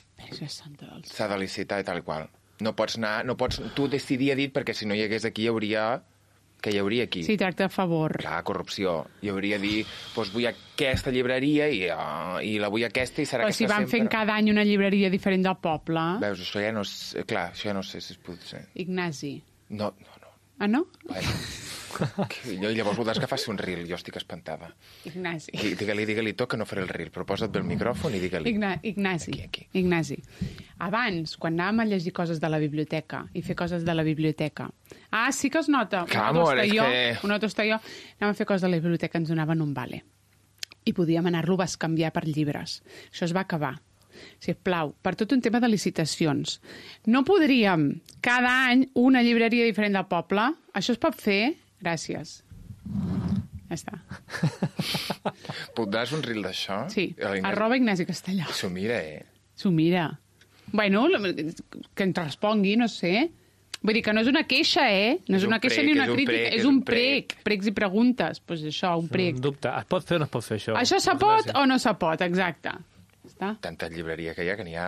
S'ha de licitar i tal i qual. No pots anar, no pots tu decidir a dit, perquè si no hi hagués aquí, hi hauria... que hi hauria aquí. Sí, tracte a favor. Clar, corrupció. Hi hauria dir, doncs vull aquesta llibreria i, uh, i la vull aquesta i serà Però aquesta si van sempre. fent cada any una llibreria diferent del poble... Veus, això ja no és... Clar, això ja no sé si es pot ser. Ignasi. No, no, no. Ah, no? Bueno. I llavors voldràs que faci un reel, jo estic espantada. Ignasi. Digue-li, digue-li tot que no faré el reel, però posa't bé el micròfon i digue-li. Igna Ignasi. Aquí, aquí. Ignasi. Abans, quan anàvem a llegir coses de la biblioteca i fer coses de la biblioteca... Ah, sí que es nota. Clar, una amor, tosta és jo, que... Una tosta jo, anàvem a fer coses de la biblioteca, ens donaven un vale. I podíem anar-lo a bescanviar per llibres. Això es va acabar. Sisplau, per tot un tema de licitacions. No podríem cada any una llibreria diferent del poble? Això es pot fer? Gràcies. Ja està. Podràs un reel d'això? Sí, arroba Ignasi Castellà. S'ho mira, eh? S'ho mira. Bueno, que ens respongui, no sé. Vull dir que no és una queixa, eh? No és, és una queixa prec, ni una és un crítica. prec, és un prec. Pregs i preguntes. Doncs pues això, un prec. Un dubte. Es pot fer o no es pot fer, això? Això se pot o no se pot, exacte. Està? Tanta llibreria que hi ha que n'hi ha...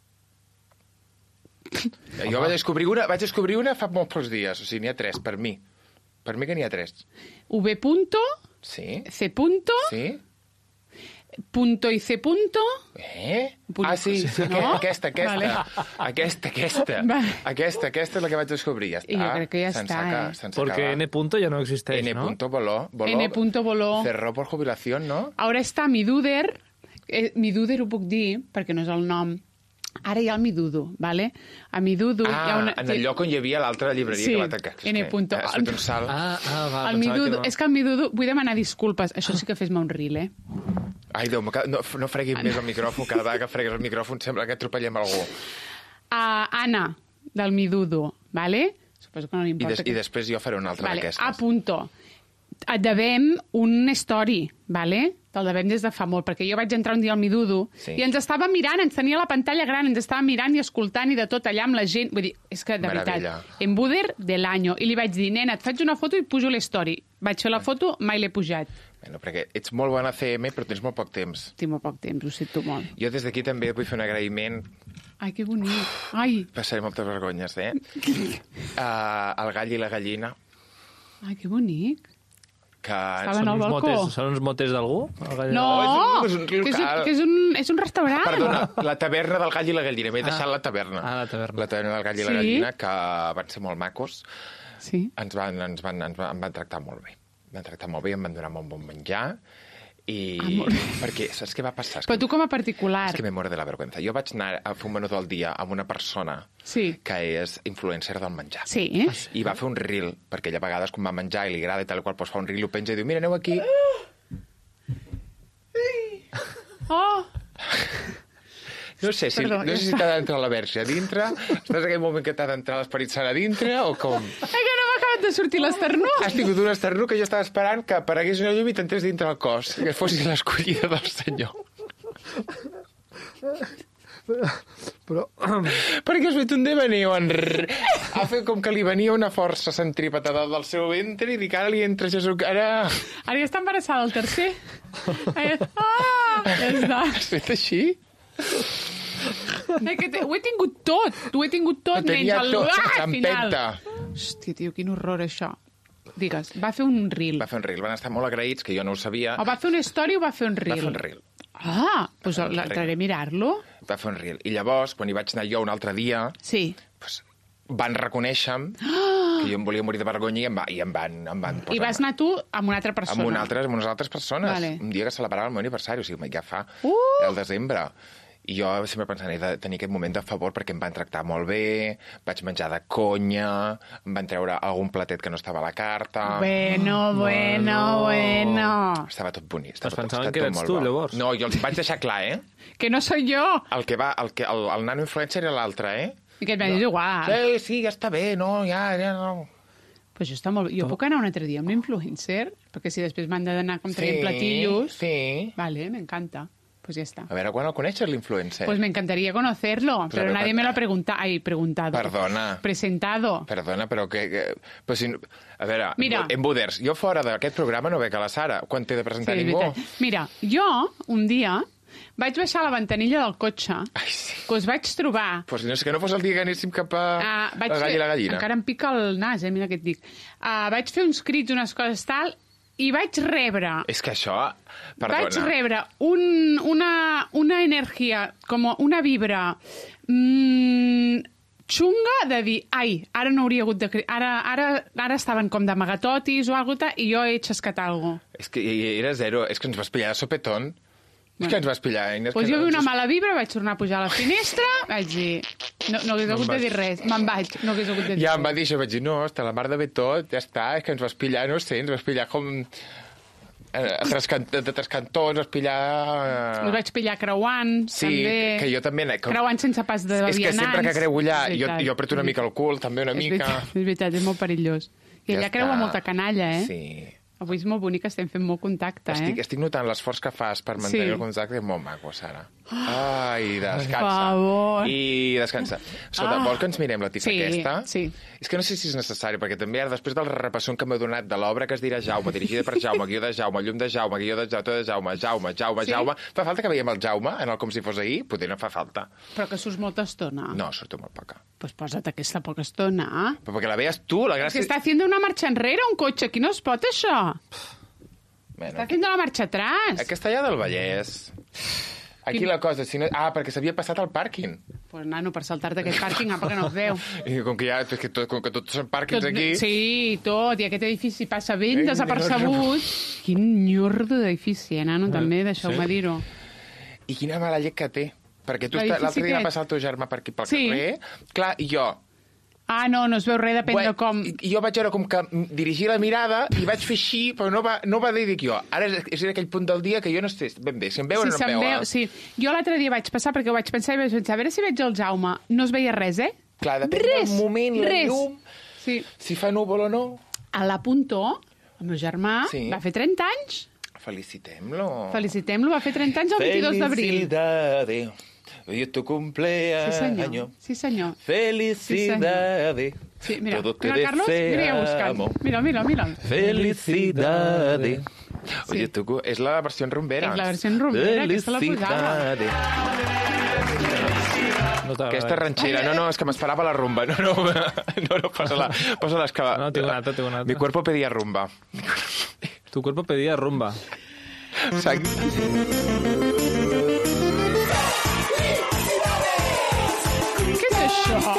Jo vaig descobrir una, vaig descobrir una fa molts pocs dies. O sigui, n'hi ha tres, per mi. Per mi que n'hi ha tres. V punto, sí. C punto, sí. punto i C punto... Eh? Punt... Ah, sí, sí no? aquesta, aquesta. Vale. Aquesta, aquesta. Vale. Aquesta, aquesta és la que vaig descobrir, ja està. I jo crec que ja sense està, aca, eh? sense Porque acabar. N punto ya no existeix, N ¿no? punto voló, voló. N punto voló. Cerró por jubilación, ¿no? Ara està Miduder. Eh, Miduder ho puc dir, perquè no és el nom. Ara hi ha el Midudo, ¿vale? A Midudo... Ah, hi ha una... en el lloc on hi havia l'altra llibreria sí, que va tancar. N punto. Has fet un salt. Ah, ah, va, El pensava Midudo, que no. és que el Midudo... Vull demanar disculpes. Això sí que fes-me un reel, eh? Ai, Déu, no, no freguis més el micròfon. Cada vegada que fregues el micròfon sembla que atropellem algú. A Anna, del Midudo, ¿vale? Suposo que no li I, importa. des, que... I després jo faré una altra vale. d'aquestes. A punto. Et devem un story, ¿vale? Te'l devem des de fa molt, perquè jo vaig entrar un dia al Midudo sí. i ens estava mirant, ens tenia la pantalla gran, ens estava mirant i escoltant i de tot allà amb la gent. Vull dir, és que, de Meravella. veritat, embuder de l'any. I li vaig dir, nena, et faig una foto i pujo l'story. Vaig fer la foto, mai l'he pujat. Bueno, perquè ets molt bona a C M, però tens molt poc temps. Tinc molt poc temps, ho sento molt. Jo des d'aquí també vull fer un agraïment. Ai, que bonic. Ai. Passaré moltes vergonyes, eh? uh, el gall i la gallina. Ai, que bonic. Que... Estaven al uns balcó. motes, són uns motes d'algú? No, és un, és un que, és un, local. que és un, és un restaurant. Perdona, la taverna del gall i la gallina. M'he deixat la taverna. Ah, la taverna. La taverna del gall i Sí? la gallina, que van ser molt macos. Sí. Ens van, ens van, ens van, em van tractar molt bé. Em van tractar molt bé, em van donar molt bon menjar. I... Ah, molt bé. Perquè, saps què va passar? És Però que, tu com a particular... és que me muero de la vergüenza. Jo vaig anar a fer un menú del dia amb una persona Sí. que és influencer del menjar. Sí. I va fer un reel, perquè ella a vegades quan va menjar i li agrada i tal qual, doncs fa un reel i ho penja i diu, mira, aneu aquí. Oh! No sé si, Perdó, no ja sé si està. t'ha d'entrar la Verge a dintre, estàs en aquell moment que t'ha d'entrar l'Esperit Sant a dintre, o com? Eh, que no m'ha acabat de sortir l'esternó. Has tingut un esternut que jo estava esperant que aparegués una llum i t'entrés dintre el cos, que fossis l'escollida del senyor. Però... Perquè has fet un deveniu en... Ha fet com que li venia una força centrípeta dalt del seu ventre i dic, ara li entra Jesús... Ara... Ara ja està embarassada el tercer. Eh, ah, ja està. Has fet així? Eh, que te... Ho he tingut tot, ho he tingut tot, Ho tenia menys el... tot, Ah, sense final. empenta. Hòstia, tio, quin horror, això. Digues, va fer un reel. Va fer un reel, van estar molt agraïts, que jo no ho sabia. O va fer una història o va fer un Va reel? fer un reel. Ah, doncs fer un l'entraré a mirar-lo. Va fer un reel. I llavors, quan hi vaig anar jo un altre dia, Sí. pues, van reconèixer-me que jo em volia morir de vergonya i em, va, i em van... Em van I vas anar tu amb una altra persona. amb, una altra, amb unes altres persones. Vale. Un dia que celebrava el meu aniversari, o sigui, ja fa Uh! el desembre. I jo sempre pensant, he de tenir aquest moment de favor perquè em van tractar molt bé, vaig menjar de conya, em van treure algun platet que no estava a la carta... Bueno, bueno, bueno. Estava tot bonic. Estava Es tot, pensaven estava que tot eres molt tu, bo. llavors. No, jo els vaig deixar clar, eh? Que no soy jo. El que va, el, que, el, el nano influencer era l'altre, eh? I que et va dir igual. Sí, sí, ja està bé, no, ja, ja no... Pues això està molt bé. Jo puc anar un altre dia amb l'influencer? Perquè si després m'han d'anar com traient platillos... Sí. Vale, me encanta. Pues ya está. A veure, quan el coneixes, l'influencer? Pues me encantaría conocerlo, Pues pero a ver, nadie per- me lo ha preguntado. Ay, preguntado. Perdona. Presentado. Perdona, però que... que però si, a veure, Mira. en Buders, jo fora d'aquest programa no veig a la Sara, quan t'he de presentar Sí, és ningú. veritat. Mira, jo, un dia, vaig baixar la ventanilla del cotxe, Ai, sí. que us vaig trobar... Pues no sé, que no fos el dia que anéssim cap a Uh, vaig la gall i la gallina. Encara em pica el nas, eh? Mira què et dic. Uh, vaig fer uns crits, unes coses tal, i vaig rebre... És que això... Perdona. Vaig rebre un, una, una energia, com una vibra mmm, xunga de dir, ai, ara no hauria hagut de... cri- Ara, ara, ara estaven com d'amagatotis o alguna cosa i jo he xascat alguna cosa. És que era zero, és que ens vas pillar de sopetón. És que ens vas pillar. Inés, Pues que jo no- vi una mala vibra, vaig tornar a pujar a la finestra, vaig dir... No, no hagués hagut de dir res, me'n vaig, no hagués hagut de dir Ja em res. va dir això, vaig dir, no, està la mar de bé tot, ja està, és que ens vas pillar, no sé, ens vas pillar com... eh, A tres, can... de tres cantons, vas pillar... Us vaig pillar creuant, Sí, també. que jo també... Com... Creuant sense pas de És que vianants. sempre que creu allà, És jo, veritat. jo apreto una mica el cul, també una És mica... veritat, és veritat, és molt perillós. I Ja allà creua està. molta canalla, eh? Sí. Avui és molt bonic, estem fent molt contacte, Estic, eh? estic notant l'esforç que fas per mantenir Sí. el contacte, és molt maco, Sara. Ai, descansa. Per favor. I descansa. Escolta, Ah. vols que ens mirem la tipa Sí, aquesta? sí. És que no sé si és necessari, perquè també ara, després del repassón que m'ha donat de l'obra que es dirà Jaume, dirigida per Jaume, guió de Jaume, llum de Jaume, guió de Jaume, tot de Jaume, Jaume, Jaume, Sí? Jaume... Fa falta que veiem el Jaume, en el Com si fos ahir? Potser no fa falta. Però que surts molta estona. No, surto molt poca. Pues posa't aquesta poca estona. Però perquè la veies tu, la Es que gràcia... està haciendo una marxa enrere un cotxe, aquí no es pot això. Bueno, Està haciendo la marxa atrás. a Castellà del Vallès. Aquí Quin- la cosa, si no... Ah, perquè s'havia passat al pàrquing. Pues nano, per saltar-te aquest pàrquing, apa que no es veu. I com que ja, és que tot, com que tots són pàrquings aquí... Sí, tot, i aquest edifici passa ben Ei, desapercebut. Quin nyordo d'edifici, eh, nano, també, deixeu-me sí. dir-ho. I quina mala llet que té. Perquè tu L'edifici està- l'altre dia va aquest. passar el teu germà per aquí pel Sí. carrer. Clar, i jo... Ah, no, no es veu res, depèn de Bueno, com... I jo vaig veure com que dirigir la mirada i vaig fer així, però no va, no va dir, dic jo. Ara és, és aquell punt del dia que jo no sé ben bé, si em veu o no se'n em veu. veu, eh? sí. Jo l'altre dia vaig passar perquè ho vaig pensar i vaig pensar, a veure si veig el Jaume. No es veia res, eh? Clar, depèn res, del moment, la res. llum, Sí. si fa núvol o no. A la Puntó, el meu germà, Sí. va fer trenta anys. Felicitem-lo. Felicitem-lo, va fer trenta anys el vint-i-dos d'abril. Felicidades. Hoy es tu cumpleaños. Sí, senyor. Sí, senyor. Felicidades. Sí, mira, Todos te mira, Carlos, mira ja buscant. deseamos. Mira, mira, mira. Felicidades. Oye, Sí. tu, és la versió en rumbera. És la versió en rumbera, aquesta la posava. Felicidades. No t'agrada. Aquesta ranxera, no, no, és que m'esperava la rumba. No, no, no, no posa-la. Posa-la, és que... No, tinc una altra, tinc una altra. Mi cuerpo pedía rumba. Tu cuerpo pedía rumba. Segui... Què és això?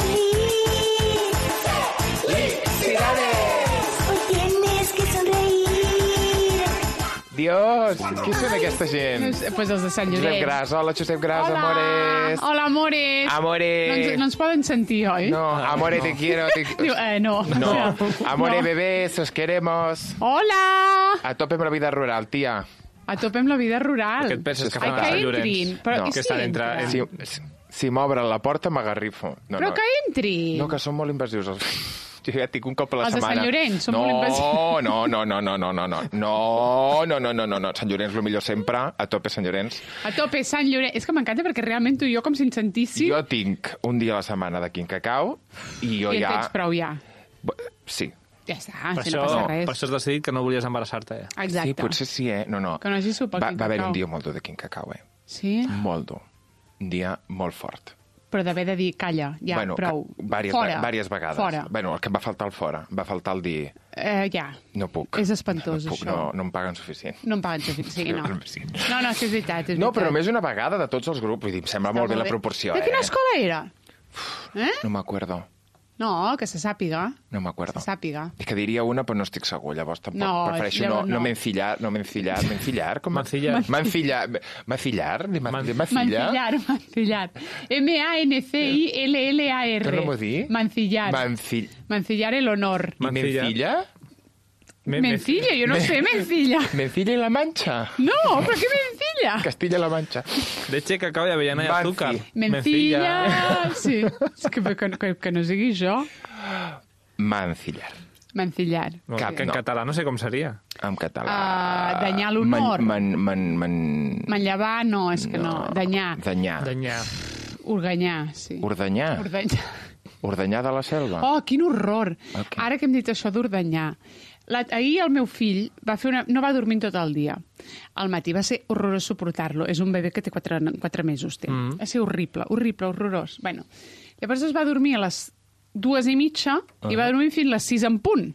Hoy tienes que sonreír. Dios, qui són aquesta gent? Doncs pues els de Sant Josep Llorenç. Gras, hola Josep Gras, Hola, amores. hola, amores. Amore. No ens, no ens poden sentir, oi? No, amore, te quiero. Te... Diu, eh, no. No, amore, No. bebés, os queremos. Hola! A tope amb la vida rural, tia. A tope amb la vida rural. Què et penses que Ai, fan a que Sant Llorenç? entrin. Però No. i Que si estan entre- entren? Si, si, si m'obren la porta, m'agarrifo. No, Però no. que entrin. No, que són molt invasius. Els... Jo ja tinc un cop a la Els de setmana. Sant Llorenç són no, molt invasius. No, no, no, no, no, no, no, no, no, no, no, no, no, Sant Llorenç, el millor sempre, a tope Sant Llorenç. A tope, Sant Llorenç. És que m'encanta perquè realment tu i jo com si ens sentíssim Jo tinc un dia a la setmana de quin cacau i jo i en ja... tens prou ja. Sí. Ja està, Per si això, no passa res. per això has decidit que no volies embarassar-te. Eh? Exacte. Sí, potser sí, eh? No, no. Que no hagi sopat Va, quin va haver cacau. un dia molt dur de quin cacau, eh? Sí? Molt dur. Un dia molt fort. Però d'haver de dir, calla, ja, bueno, prou. Vàries, Fora. Vàries vegades. Fora. Bueno, el que em va faltar el fora. Em va faltar el dir... Eh, ja. No puc. És espantós, no puc, això. No, no em paguen suficient. No em paguen suficient, sí, no. Sí. No, no, sí, és veritat, és No, veritat. però només una vegada de tots els grups. Vull dir, em sembla Està molt bé la proporció, De eh? quina escola era? Eh? No m'acuerdo. No, que se sàpiga. No m'acuerdo. Se sàpiga. És que diria una, però no estic segur. Llavors tampoc No, prefereixo llavors no, no no. m'encillar. No m'encillar. M'encillar? Com? Mancillar. M'encillar. M'encillar? Man- M'encillar? Mancillar, mancillar. M A N C I L L A R. Torna-m'ho a dir. Mancillar. Mancil... Mancillar el honor. I Mancilla. Mencilla? Me- me- Mencilla, jo no sé, mencilla. Mencilla i la Mancha. No, però què mencilla? Castilla-La Mancha. Leche, cacao i avellana i Manci. azúcar. Mencilla. Sí. És que, que, que, que no sigui això. Mancillar. Mancillar. No, Cap, que en no. català no sé com seria. En català... Ah, danyar l'honor. Man, man, man, man... Manllevar, no, és que no. Danyar. Danyar. Danyar. Organyar, sí. Ordanyar. Ordanyar. Ordanyar de la selva. Oh, quin horror! Ok. Ara que hem dit això d'ordanyar. La, ahir el meu fill va fer una, no va dormir tot el dia. Al matí va ser horrorós suportar-lo. És un bebè que té quatre, quatre mesos. Té. Mm. Va ser horrible, horrible, horrorós. Bueno, llavors es va dormir a les dues i mitja uh -huh. i va dormir fins a les sis en punt.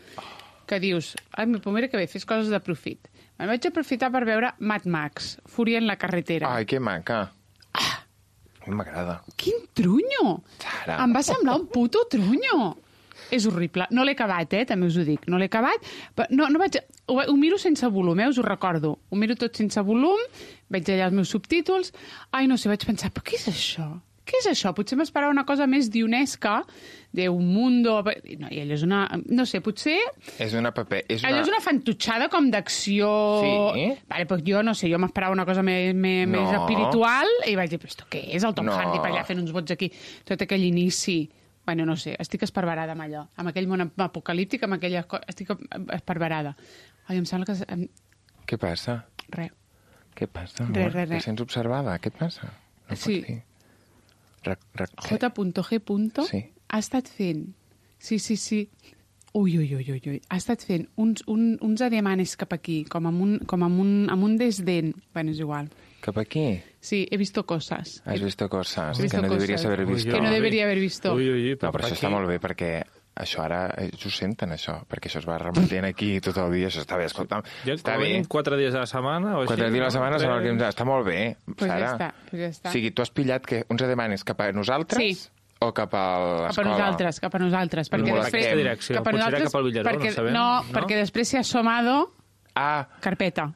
Que dius, ai, pues mira que bé, fes coses de profit. Me'n vaig aprofitar per veure Mad Max, Fúria en la carretera. Ai, que maca. Ah. M'agrada. Quin trunyo! Sara. Em va semblar un puto trunyo. És horrible. No l'he acabat, eh? També us ho dic. No l'he acabat. Però no, no vaig... Ho, ho miro sense volum, eh? Us ho recordo. Ho miro tot sense volum, veig allà els meus subtítols. Ai, no sé, vaig pensar, però què és això? Què és això? Potser m'esperava una cosa més dionesca, d'un mundo... No, i allò és una... No sé, potser... És una paper... És una... Allò és una fantutxada com d'acció... Sí? Vale, pues jo no sé, jo m'esperava una cosa més, més, No. més espiritual i vaig dir, però esto què és? El Tom No. Hardy per allà fent uns vots aquí. Tot aquell inici. Bueno, no sé, estic esparverada amb allò. Amb aquell món apocalíptic, amb aquella... co- Estic esparverada. Ai, em sembla que... em- Què passa? Res. Què passa? Re, amor? re, re. Que sents observada? Què et passa? No Sí. pots dir. Re, re, J G. Sí. ha estat fent... Sí, sí, sí. Ui, ui, ui, ui, ui. Ha estat fent uns, un, uns ademanes cap aquí, com amb un, com amb un, amb un desdent. Bueno, és igual. Cap aquí. Sí, he visto cosas. Has visto cosas He visto que no cosas. deberías haber Ui, visto. Que no debería haver visto. Ui, ui, ui, No, però això aquí- està molt bé perquè això ara ells ho senten, això, perquè això es va remetent aquí tot el dia, això està bé, escolta'm. Ja Està com bé. quatre dies a la setmana o així. Quatre dies a la setmana sembla que Tres. està molt bé, Pues Sara. ja està, pues ja està. O sigui, tu has pillat que uns ademanes cap a nosaltres Sí. o cap a Cap a l'escola? nosaltres, cap a nosaltres. Perquè Molt després, aquesta direcció. Cap a Potser era nosaltres, cap al Villaró, perquè, no sabem, no, no? perquè després s'ha asomado Ah, carpeta.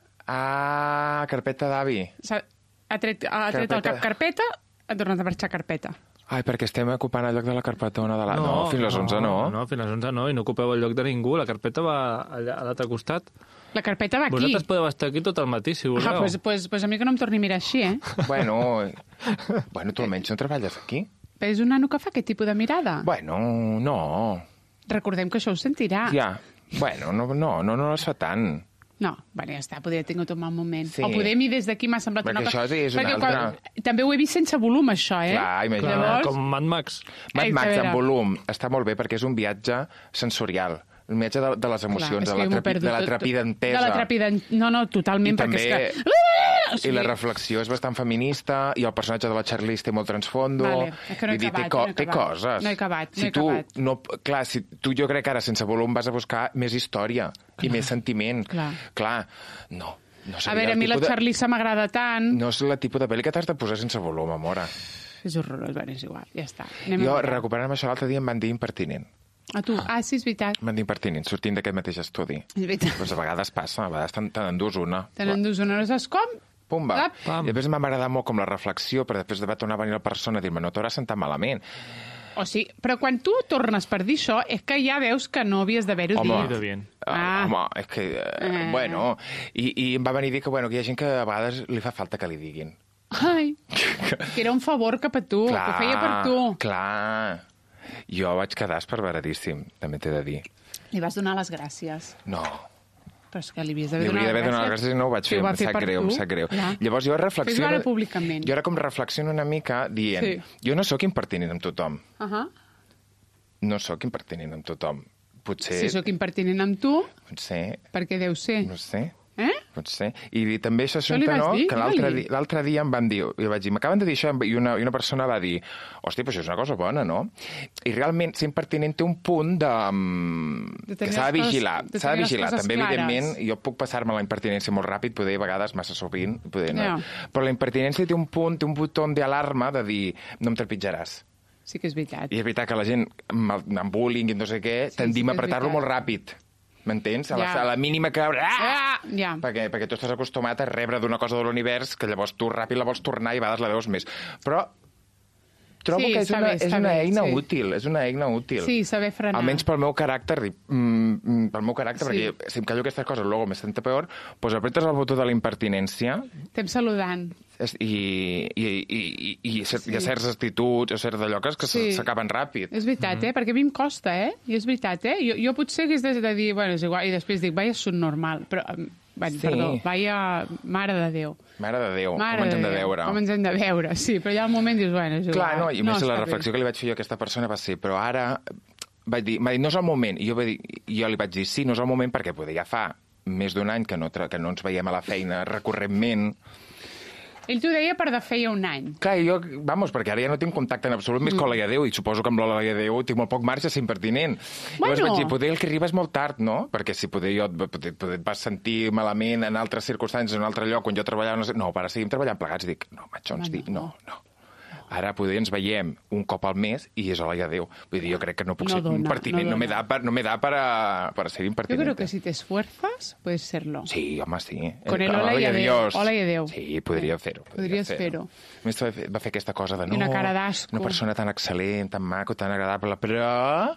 ah, carpeta d'avi. S'ha- Ha tret, ha tret el Carpeta. cap carpeta, ha tornat a marxar carpeta. Ai, perquè estem ocupant el lloc de la carpetona de la... No, fins a les onze no. No, fins a les onze no, i no ocupeu el lloc de ningú. La carpeta va allà a l'altre costat. La carpeta va aquí. Vosaltres podeu estar aquí tot el matí, si voleu. Ah, pues, pues, pues a mi que no em torni a mirar així, eh? Bueno, bueno, tu almenys no treballes aquí. Però és un nano que fa aquest tipus de mirada. Bueno, no. Recordem que això ho sentirà. Ja. Bueno, no, no, no, no es fa tant. No, bueno, ja està, podria haver tingut un mal moment. Sí. O poder mi des d'aquí m'ha semblat Perquè una cosa... això és una Perquè altra- quan... També ho he vist sense volum, això, eh? Clar, imagina't. Clar, Llavors- com Mad Max. Mad Ai, Max a veure. en volum està molt bé perquè és un viatge sensorial. Un viatge de, de les emocions, Clar, és de, que la jo m'ho trepi, perdo de la tot. trepidantesa. De la trepidant... No, no, totalment, I perquè també- és que... O I sigui, la reflexió és bastant feminista i el personatge de la Charlize té molt transfondo. Vale, és que no he Vull dir, té, acabat, co no he té acabat. coses. No he acabat, no si he tu, acabat. No, clar, si tu jo crec que ara sense volum vas a buscar més història i més sentiment. Clar. Clar, no. no A seria veure, a el mi la tipus de- Charlize m'agrada tant. No és el tipus de pel·li que t'has de posar sense volum, amora. És horrorós, bueno, és igual, ja està. Anem Jo, a veure. recuperant això, l'altre dia em van dir impertinent. A tu? Ah, sí, és veritat. Em van dir impertinent, sortint d'aquest mateix estudi. És veritat. Pues a vegades passa, a vegades te n'endús una. Te n'endús una, no saps com? Pumba. Ap. Pam. I després m'ha agradat molt com la reflexió, però després va tornar a venir la persona a dir-me no t'hauràs sentat malament. O sigui, però quan tu tornes per dir això, és que ja veus que no havies d'haver-ho Home. dit. Ido bien. Ah. Ah. Home, és que... Eh, Eh. Bueno, i, i em va venir a dir que, bueno, que hi ha gent que a vegades li fa falta que li diguin. Ai, que era un favor cap a tu, que feia per tu. Clar. Jo vaig quedar esparveradíssim, també t'he de dir. Li vas donar les gràcies. No. Però és que li havies Li d'haver hauria donat d'haver les donat les gràcies. gràcies i no ho vaig Si fer. ho va Em fer sap per greu, tu, em sap greu. clar. Llavors jo reflexiono... Fes-ho ara públicament. Jo ara com reflexiono una mica dient... Sí. Jo no sóc impertinent amb tothom. Uh -huh. No sóc impertinent amb tothom. Potser... Si sóc impertinent amb tu, Potser... perquè deu ser. No sé. Eh? Potser. I també això Això li assumpte, vas no? dir? Que l'altre Digue-li. di- l'altre dia em van dir... Jo vaig dir, m'acaben de dir això, i una, i una persona va dir, hòstia, però això és una cosa bona, no? I realment ser impertinent té un punt de... mm, De que tenir s'ha de les coses- vigilar. de S'ha de tenir les vigilar. coses També, clares. evidentment, jo puc passar-me la impertinència molt ràpid, poder a vegades massa sovint, poder no. Ja. Però la impertinència té un punt, té un botó d'alarma de dir, no em trepitjaràs. Sí que és veritat. I és veritat que la gent, amb, el- amb bullying i no sé què, Sí, tendim sí que a és apretar-lo veritat. molt ràpid. M'entens? A, la, Ja. a la mínima que... Ah! Ah, ja. Perquè, perquè tu estàs acostumat a rebre d'una cosa de l'univers que llavors tu ràpid la vols tornar i a vegades la veus més. Però trobo Sí, que és està una, bé, és està una bé, eina sí. útil, és una eina útil. Sí, saber frenar. Almenys pel meu caràcter, i, mm, mm, pel meu caràcter, Sí. perquè si em callo aquestes coses, luego me sento peor, doncs apretes el botó de la impertinència Estem saludant. és- i, i, i, i, i, Sí. hi ha certes actituds o certes d'allò que, que Sí. s'acaben ràpid. És veritat, eh? Perquè a mi em costa, eh? I és veritat, eh? Jo, jo potser hagués de, de dir, bueno, és igual, i després dic, vaya, és normal, però, em, bueno, Sí. perdó, vaya, mare de Déu. Mare de Déu, Mare com ens hem de Déu, veure. Com ens hem de veure, sí, però ja al moment dius, bueno, és igual. Clar, no, i més la està reflexió bé. que li vaig fer jo a aquesta persona va ser, però ara vaig dir, m'ha dit, no és el moment. I jo, vaig dir, jo li vaig dir, sí, no és el moment, perquè poder ja fa més d'un any que no, tra- que no ens veiem a la feina recurrentment. Ell t'ho deia per de feia un any. Clar, i jo, vamos, perquè ara ja no tinc contacte en absolut més mm. con l'Ola Déu, i suposo que amb l'Ola Déu tinc molt poc marge a ser impertinent. Bueno. Llavors vaig dir, poder el que arriba és molt tard, no? Perquè si poder jo poder, poder et vas sentir malament en altres circumstàncies, en un altre lloc on jo treballava, no sé, no, ara seguim treballant plegats. Dic, no, macho, ens Home, dic, no. no, no. Ara poder ens veiem un cop al mes i és Ola Déu. Vull dir, jo crec que no puc No ser dona, impertinent, no no, me dona. da per, no me da para, para ser Yo impertinente. creo que si te esfuerzas, puedes serlo. Sí, home, sí. Con el Hola hola i i adéu. adiós. Hola i adéu. Sí, podria fer-ho. Podries fer-ho. A més, va fer, va fer aquesta cosa de no... I una cara d'asco. Una persona tan excel·lent, tan maco, tan agradable, però...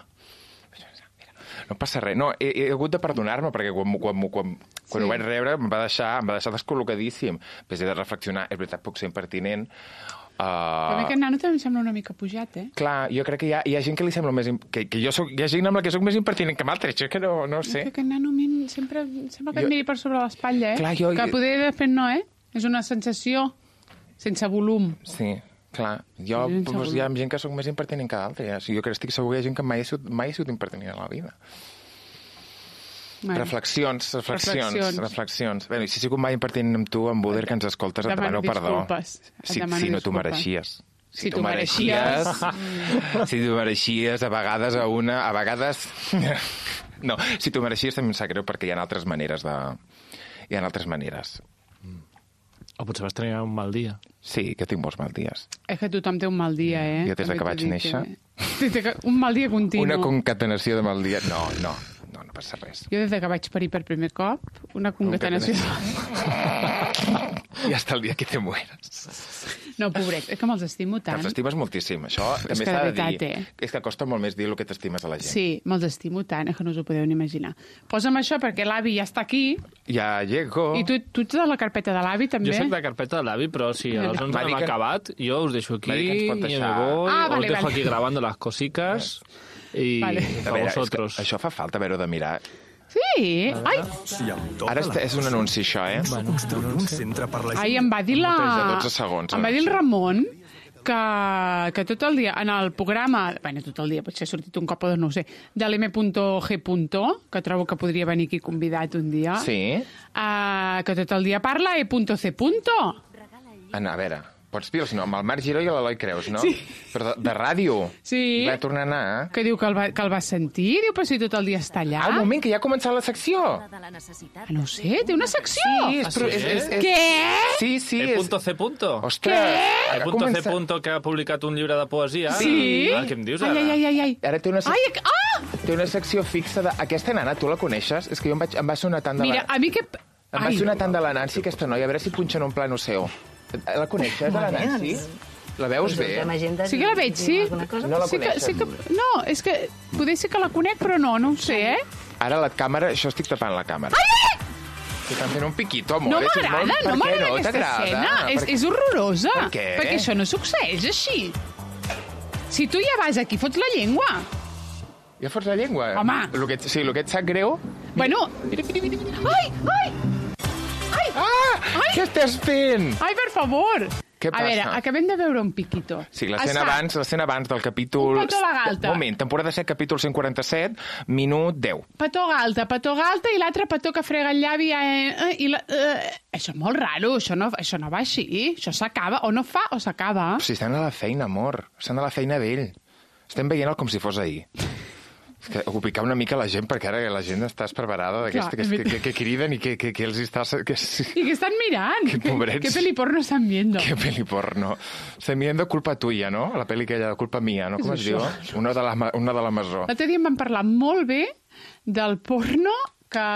No passa res. No, he, he hagut de perdonar-me, perquè quan, quan, quan, quan Sí. ho vaig rebre em va deixar, em va deixar descol·locadíssim. Després he de reflexionar, és veritat, puc ser impertinent. Però a mi Uh, aquest nano també em sembla una mica pujat, eh? clar, jo crec que hi ha, hi ha gent que li sembla més... im- Que, que jo soc, hi ha gent amb la que soc més impertinent que amb altres, això és que no, no ho Sí. sé. Que aquest nano a mi sempre em sembla que Jo- et miri per sobre l'espatlla, eh? Clar, jo- Que poder de fet no, eh? És una sensació sense volum. Sí, clar. Jo, Jo en doncs, segur. hi ha gent que sóc més impertinent que d'altres. Jo que estic segur que hi ha gent que mai ha sigut, mai ha sigut impertinent a la vida. Bueno, Reflexions, reflexions, Reflexions. reflexions. Bé, i si he sigut mai impertinent amb tu, amb Buder, que ens escoltes, et Demano demano perdó. disculpes. Et Si, demano si no t'ho disculpes. mereixies. Si t'ho mereixies. si t'ho mereixies, a vegades a una... A vegades... No, si t'ho mereixies també em sap greu perquè hi ha altres maneres de... Hi ha altres maneres. O potser vas tenir un mal dia. Sí, que tinc molts mal dies. És que tothom té un mal dia, eh? Jo des de També que t'ho vaig dic, néixer. eh? Des de que- Un mal dia continu. Una concatenació de mal dia... No, no, no, no passa res. Jo des de que vaig parir per primer cop, una concatenació... I hasta el dia que te mueres. No, pobret, és que me'ls estimo Que tant. els estimes moltíssim. Això també que s'ha de de dir. veritat, eh? És que costa molt més dir el que t'estimes a la gent. Sí, me'ls estimo tant, és que no us ho podeu ni imaginar. Posa'm això perquè l'avi ja està aquí Ja llego. i tu, tu ets de la carpeta de l'avi, també? Jo soc de carpeta de l'avi, però si a les onze Va dir hem que- acabat, jo us deixo aquí Va dir que ens pot y deixar. me voy, Ah, os vale, dejo vale. aquí grabando las cositas y Vale. A a veure, és que vosotros. això fa falta haver-ho de mirar. Sí? Ai, Si amb tota Ara la és, és un anunci, això, eh? bueno, construir un centre per la gent... ai, em va dir la... Muteja dotze segons, Em va dir el anunci. Ramon que, que tot el dia, en el programa, bueno, tot el dia, potser ha sortit un cop o dos, no ho sé, de l'M G. Que trobo que podria venir aquí convidat un dia, Sí? uh, que tot el dia parla E C. Anna, a veure, pots dir el nom? Amb el Marc Giró i l'Eloi Creus, no? Sí. Però de, de ràdio. Sí. I va tornar a anar. Que diu que el, va, que el va sentir, diu, però si tot el dia està allà. Ah, un moment, que ja ha començat la secció. Ah, no ho sé, té una secció. Sí, és, Ah, sí? és, és, és, Què? Sí, sí. El és... punto C. Punto. Ostres, El ha punto C. començat- Punto que ha publicat un llibre de poesia. Sí? Ah, què em dius Ai, ara? ai, ai, ai, ai. Ara té una, sec... Ai, ac- ah! té una secció fixa de... Aquesta nana, tu la coneixes? És que jo em, vaig... em va sonar tant de Mira, la... a mi que... Em va sonar tant de la Nancy, aquesta noia. A veure si punxa en un plano seu. La coneixes, la Nancy? La veus bé? Sí que la veig, sí. No la sí que, coneixes? sí que, no, és que poder ser que la conec, però no, no ho sé, eh? Ara la càmera... Això estic tapant la càmera. Ai, ai! Estan fent un piquito, amor. No és molt- m'agrada, per no què m'agrada no aquesta t'agrada? escena. És, Per- és horrorosa. Per què? Perquè això no succeeix així. Si tu ja vas aquí, fots la llengua. Ja fots la llengua? Home. El que, et- sí, el que et sap greu... Bueno... Mira, mira, mira, mira. Ai, ai! Ai! Ah! Ai! Què estàs fent? Ai, per favor! Què A passa? veure, acabem de veure un piquito. Sí, l'escena Està- abans, l'escena abans del capítol... Un petó a la galta. Moment, temporada set, capítol cent quaranta-set, minut deu. Petó galta, petó galta i l'altre petó que frega el llavi. Eh, eh, i la, eh, això és molt raro, això no, això no va així. Això s'acaba, o no fa o s'acaba. Si estan a la feina, amor. Estan a la feina d'ell. Estem veient-el com si fos ahir. És que ubicar una mica la gent, perquè ara la gent està esparverada d'aquesta, Clar, que, és que, que, criden i que, que, que els està... Que, I que estan mirant. Que pobrets. ¿Qué peliporno están viendo? que peli porno. Estem mirando culpa tuya, no? La pel·li aquella de culpa mia, no? Com És es diu? això? Una de la, ma- una de la Masó. L'altre dia em van parlar molt bé del porno que...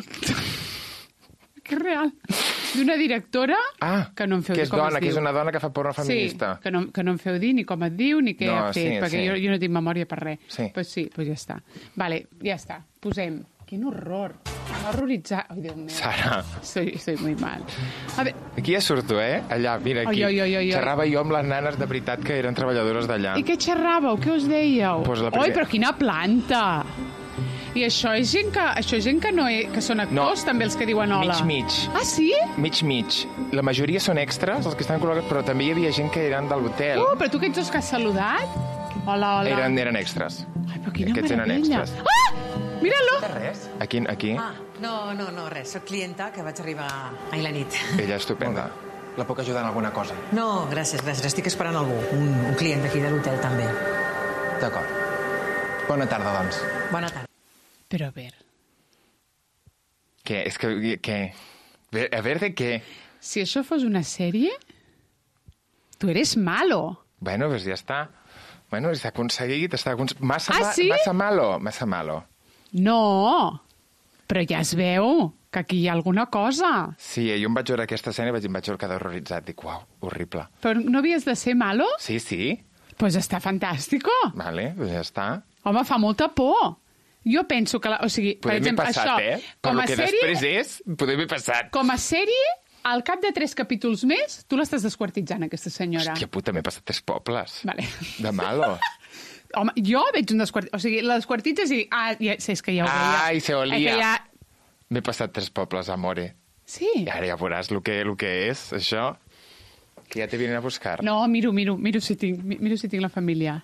que és real. D'una directora Ah, que no em feu que dir és com dona, es que és diu. una dona que fa porno feminista. Sí, que no, que no em feu dir ni com et diu ni què No, ha fet, sí, perquè sí. jo, jo no tinc memòria per res. Sí. Pues sí, pues ja està. Vale, ja està. Posem. Quin horror. M'ha horroritzat. Ai, Déu meu. Sara, Soy, soy muy mal. A veure, aquí ja surto, eh? Allà, mira, aquí. Ai, ai, ai, ai, ai. Xerrava jo amb les nanes de veritat que eren treballadores d'allà. i què xerràveu? Què us dèieu? Pues la Oi, primera- però quina planta! I això és gent que, això és gent que, no és, que són actors, No. també els que diuen hola. Mig, mig. Ah, sí? Mig, mig. La majoria són extras, els que estan col·locats, però també hi havia gent que eren de l'hotel. Oh, però tu que ets els que has saludat? Hola, hola. Eren, eren extras. Ai, però quina Aquests eren meravella. extras. Ah! Mira-lo! Res? Aquí, aquí. Ah, no, no, no, res. Soc clienta que vaig arribar ahir la nit. Ella estupenda. La puc ajudar en alguna cosa? No, gràcies, gràcies. Estic esperant algú. Un, un client d'aquí de l'hotel, també. D'acord. Bona tarda, doncs. Bona tarda. Però a veure, Què? És que... Què? A veure de què? si això fos una sèrie, tu eres malo. Bueno, pues ja està. Bueno, s'ha aconseguit, està aconseguit. Massa, Ah, ma- sí? massa malo, massa malo. No, però ja es veu que aquí hi ha alguna cosa. Sí, jo em vaig veure aquesta escena i vaig, em vaig veure quedar horroritzat. Dic, uau, horrible. Però no havies de ser malo? Sí, sí, Pues està fantàstico. vale, pues ja està. Home, fa molta por. Jo penso que... La, o sigui, per Podem haver exemple, passat, això, eh? Per com lo a que sèrie, després és, podem haver passat. com a sèrie, al cap de tres capítols més, tu l'estàs desquartitzant, aquesta senyora. Hòstia puta, m'he passat tres pobles. Vale. De malo. Home, jo veig un desquartit... O sigui, la desquartitzes i... Ah, ja, sí, és que ja ho veia. Ai, se És olia. que ja... M'he passat tres pobles, amore. Sí. I ara ja veuràs el que, el que és, això. Que ja te vienen a buscar. No, miro, miro, miro si tinc, mi- miro si tinc la família.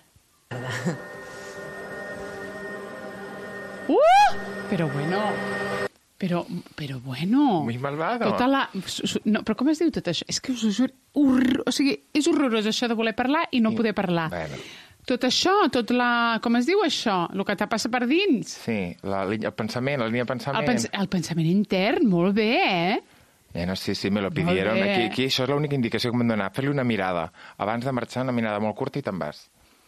Uh! Però bueno... Però, però bueno... Muy malvado. Tota la... su- su- No, però com es diu tot això? És que us ho juro... Horror... O sigui, és horrorós això de voler parlar i no I- poder parlar. Bueno. Tot això, tot la... Com es diu això? El que te passa per dins. Sí, la línia, el pensament, la línia de pensament. El, pens el pensament intern, molt bé, eh? Bueno, sí, sí, me lo Molt pidieron. bé. Aquí, aquí això és l'única indicació que m'han donat. Fer-li una mirada. Abans de marxar, una mirada molt curta i te'n vas.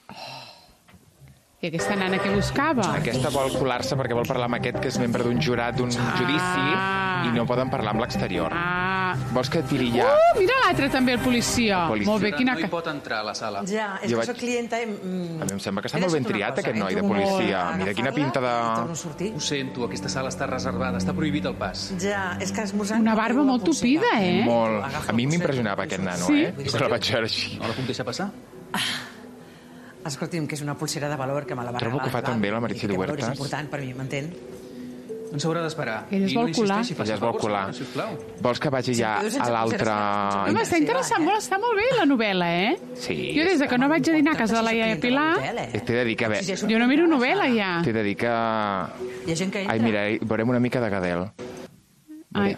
I aquesta nana que buscava? Aquesta vol colar-se perquè vol parlar amb aquest que és membre d'un jurat d'un judici i no poden parlar amb l'exterior. Ah... Vols que et tiri ja? Uh, mira l'altre també, el policia. El policia. Molt bé, quina... No hi ca- pot entrar a la sala. Ja, és Jo que vaig- soc clienta i... Mm, A mi em sembla que està he molt ben decidit una triat, cosa, aquest noi de entro policia. a Mira quina agafar-la pinta de- i torno a sortir. Ho sento, aquesta sala està reservada, està prohibit el pas. Ja, és que esmorzant... Una no barba treu la molt pulsera. tupida, eh? Molt. Agafa A mi la m'impressionava pulsera, aquest nano, Sí? eh? Quan el vaig veure així. No la puc deixar passar? Escolti'm, que és una pulsera de valor que me la va Trobo que fa regalar, tan bé la clar, Meritxell i que valor Huertas. És important per mi, m'entén? Ens haurà d'esperar. Ell es I vol no colar. insisteixi, faci Ella es vol favor, colar. sisplau. Vols que vagi ja però sense a l'altre... pulseres, Home, està interessant, molt, està molt bé la novel·la, eh? Sí. Jo des de que no vaig a dinar a casa de la iaia Pilar, T'he de dir que... Bé, jo no miro novel·la ja. t'he de dir que... Hi ha gent que entra. Ai, mira, veurem una mica de Gadel. Ai.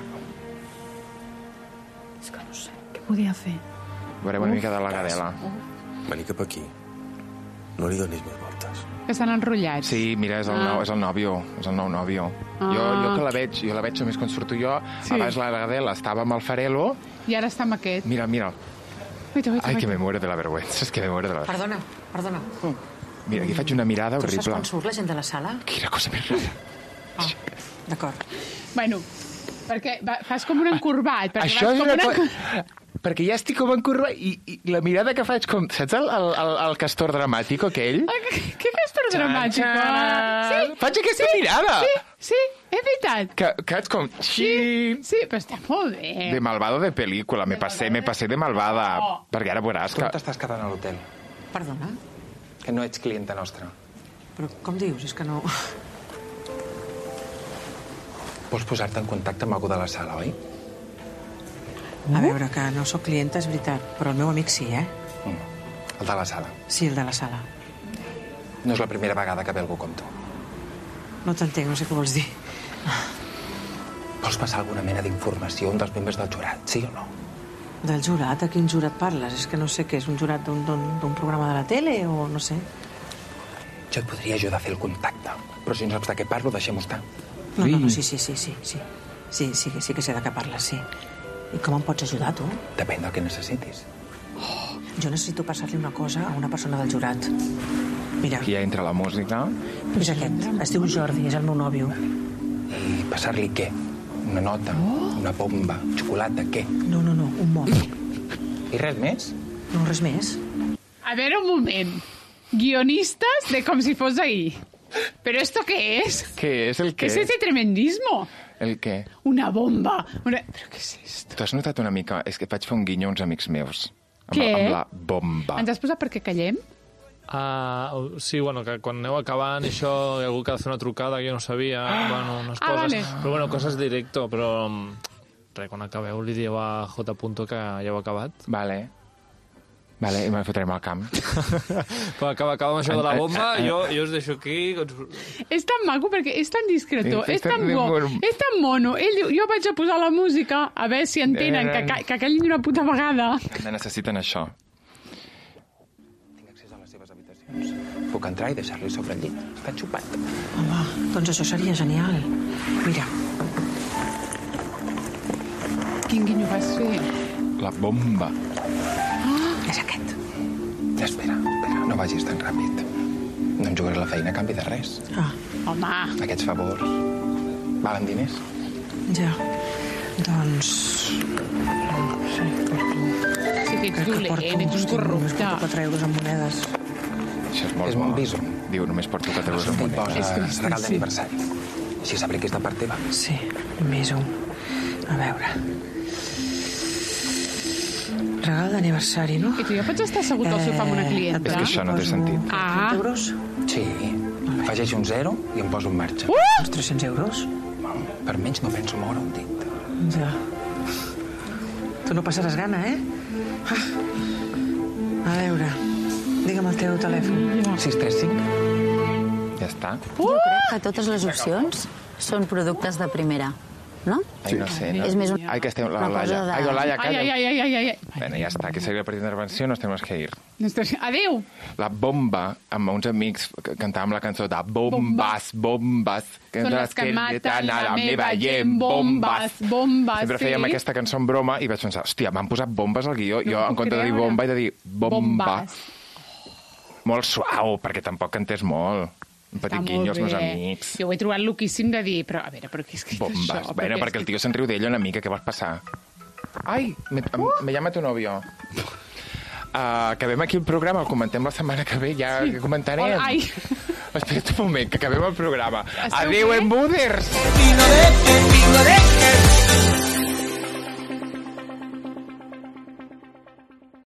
És que no sé, què podia fer? Veurem una mica de la Gadela. Veni cap aquí. No li donis més voltes. Que estan enrotllats. Sí, mira, és el, Ah. nou, és el nòvio, és el nou nòvio. Ah. Jo, jo que la veig, jo la veig només quan surto jo. Sí. Abans la Gadela estava amb el Farelo. I ara està amb aquest. Mira, mira. Vaita, vaita, Ai, que vaita. me muero de la vergüenza, és que me muero de la vergüenza. Perdona, perdona. Mira, aquí faig una mirada Tu saps horrible. quan surt la gent de la sala? Quina cosa més rara. Ah, d'acord. Bueno, perquè va, fas com un encorbat. perquè Això vas és com una un cosa... perquè ja estic com en curva i, i la mirada que faig com... Saps el, el, el, el castor dramàtic aquell? Què castor dramàtic? Sí. Faig aquesta sí, mirada. Sí, sí, és veritat. Que, que ets com... Sí, sí, però està molt bé. De malvado de pel·lícula. Me passé, me passé de malvada. Oh. Perquè ara veuràs que... Tu t'estàs quedant a l'hotel. Perdona? Que no ets clienta nostra. Però com dius? És que no... Vols posar-te en contacte amb algú de la sala, oi? A veure, que no sóc clienta, és veritat, però el meu amic sí, eh? Mm. El de la sala. Sí, el de la sala. No és la primera vegada que ve algú com tu. No t'entenc, no sé què vols dir. Vols passar alguna mena d'informació a un dels membres del jurat, sí o no? Del jurat? A quin jurat parles? És que no sé què és, un jurat d'un programa de la tele o no sé? Jo et podria ajudar a fer el contacte, però si no saps de què parlo, deixem-ho estar. No, no, no, sí, sí, sí, sí, sí. Sí, sí, sí que sé de què parles, sí. I com em pots ajudar, tu? Depèn del que necessitis. Oh, jo necessito passar-li una cosa a una persona del jurat. Mira. Aquí ja entra la música. És aquest. Es diu Jordi, és el meu nòvio. I passar-li què? Una nota? Oh. Una bomba? Xocolata? Què? No, no, no, un mot. I res més? No, res més. A veure, un moment. Guionistas de com si fos ahir. ¿Pero esto qué es? ¿Qué es el qué? ¿Qué es ese tremendismo? ¿El qué? Una bomba. Una... ¿Pero qué es esto? Tu has notat una mica... És que vaig fer un guinyo a uns amics meus. Amb, què? Amb la bomba. Ens has posat perquè callem? Uh, sí, bueno, que quan aneu acabant això, hi ha algú que ha de fer una trucada que jo no sabia, ah! bueno, unes ah, coses. Vale. Però bueno, coses directo, però... Res, quan acabeu li dieu a J. que ja heu acabat. Vale. Vale, i me fotrem al camp. Però acaba, acaba amb això de la bomba, jo, jo us deixo aquí... És tan maco perquè és tan discretó, sí, és tan bo, és tan mono. Ell, jo vaig a posar la música a veure si entenen que, que, que callin una puta vegada. Necessiten això. Tinc accés a les seves habitacions. Puc entrar i deixar-li sobre el llit. Està xupat. Home, doncs això seria genial. Mira. Quin guinyo vas fer? La bomba. És aquest. Espera, espera, no vagis tan ràpid. No em jugaré la feina a canvi de res. Ah. Home. Aquests favors valen diners? Ja. Doncs... No sé, per tu... Sí que ets dolent, ets un corrupte. Només porto quatre euros en monedes. Això és molt és bo. un bison. Diu, només porto quatre euros en monedes. I posa regal d'aniversari. Així sabré que és de part teva. Sí, un bison. A veure... Regal d'aniversari, no? I tu ja pots estar assegut al sofà amb una clienta? És que això no té sentit. Ah. euros? Sí. Afegeixo un zero i em poso en marxa. Uh! Uns tres-cents euros? Per menys no penso moure un dit. Ja. Tu no passaràs gana, eh? Ah. A veure, digue'm el teu telèfon. sis tres cinc. Ja està. Jo crec que totes les opcions són productes de primera. No? Ai, no sé. No. És més un... Ai, que estem... La una Laia. cosa de- Ai, Laia, calla. Ai, ai, ai, ai, ai, ai. Bueno, ja està, que seria la partida d'intervenció, nos tenemos que ir. Adéu. La bomba, amb uns amics, que cantàvem la cançó de bombes, bombes, que Són les que maten la meva gent, bombes, bombes, Sempre sí. fèiem aquesta cançó en broma i vaig pensar, hòstia, m'han posat bombes al guió. No Jo, m'ho en puc compte de dir creure. bomba, he de dir bomba. Bombes. Molt suau, perquè tampoc cantés molt. Un petit guinyo als meus amics. Jo ho he trobat loquíssim de dir, però a veure, però què és que és Bombes. això? Bueno, perquè el tio se'n riu d'ella una mica, què vols passar? Ai, me, uh! me llama tu novio. Uh, acabem aquí el programa, el comentem la setmana que ve, ja sí. comentarem. Hola, ai. Espera't un moment, que acabem el programa. Esteu Adéu, bé? embuders! Vino de que, vino de que.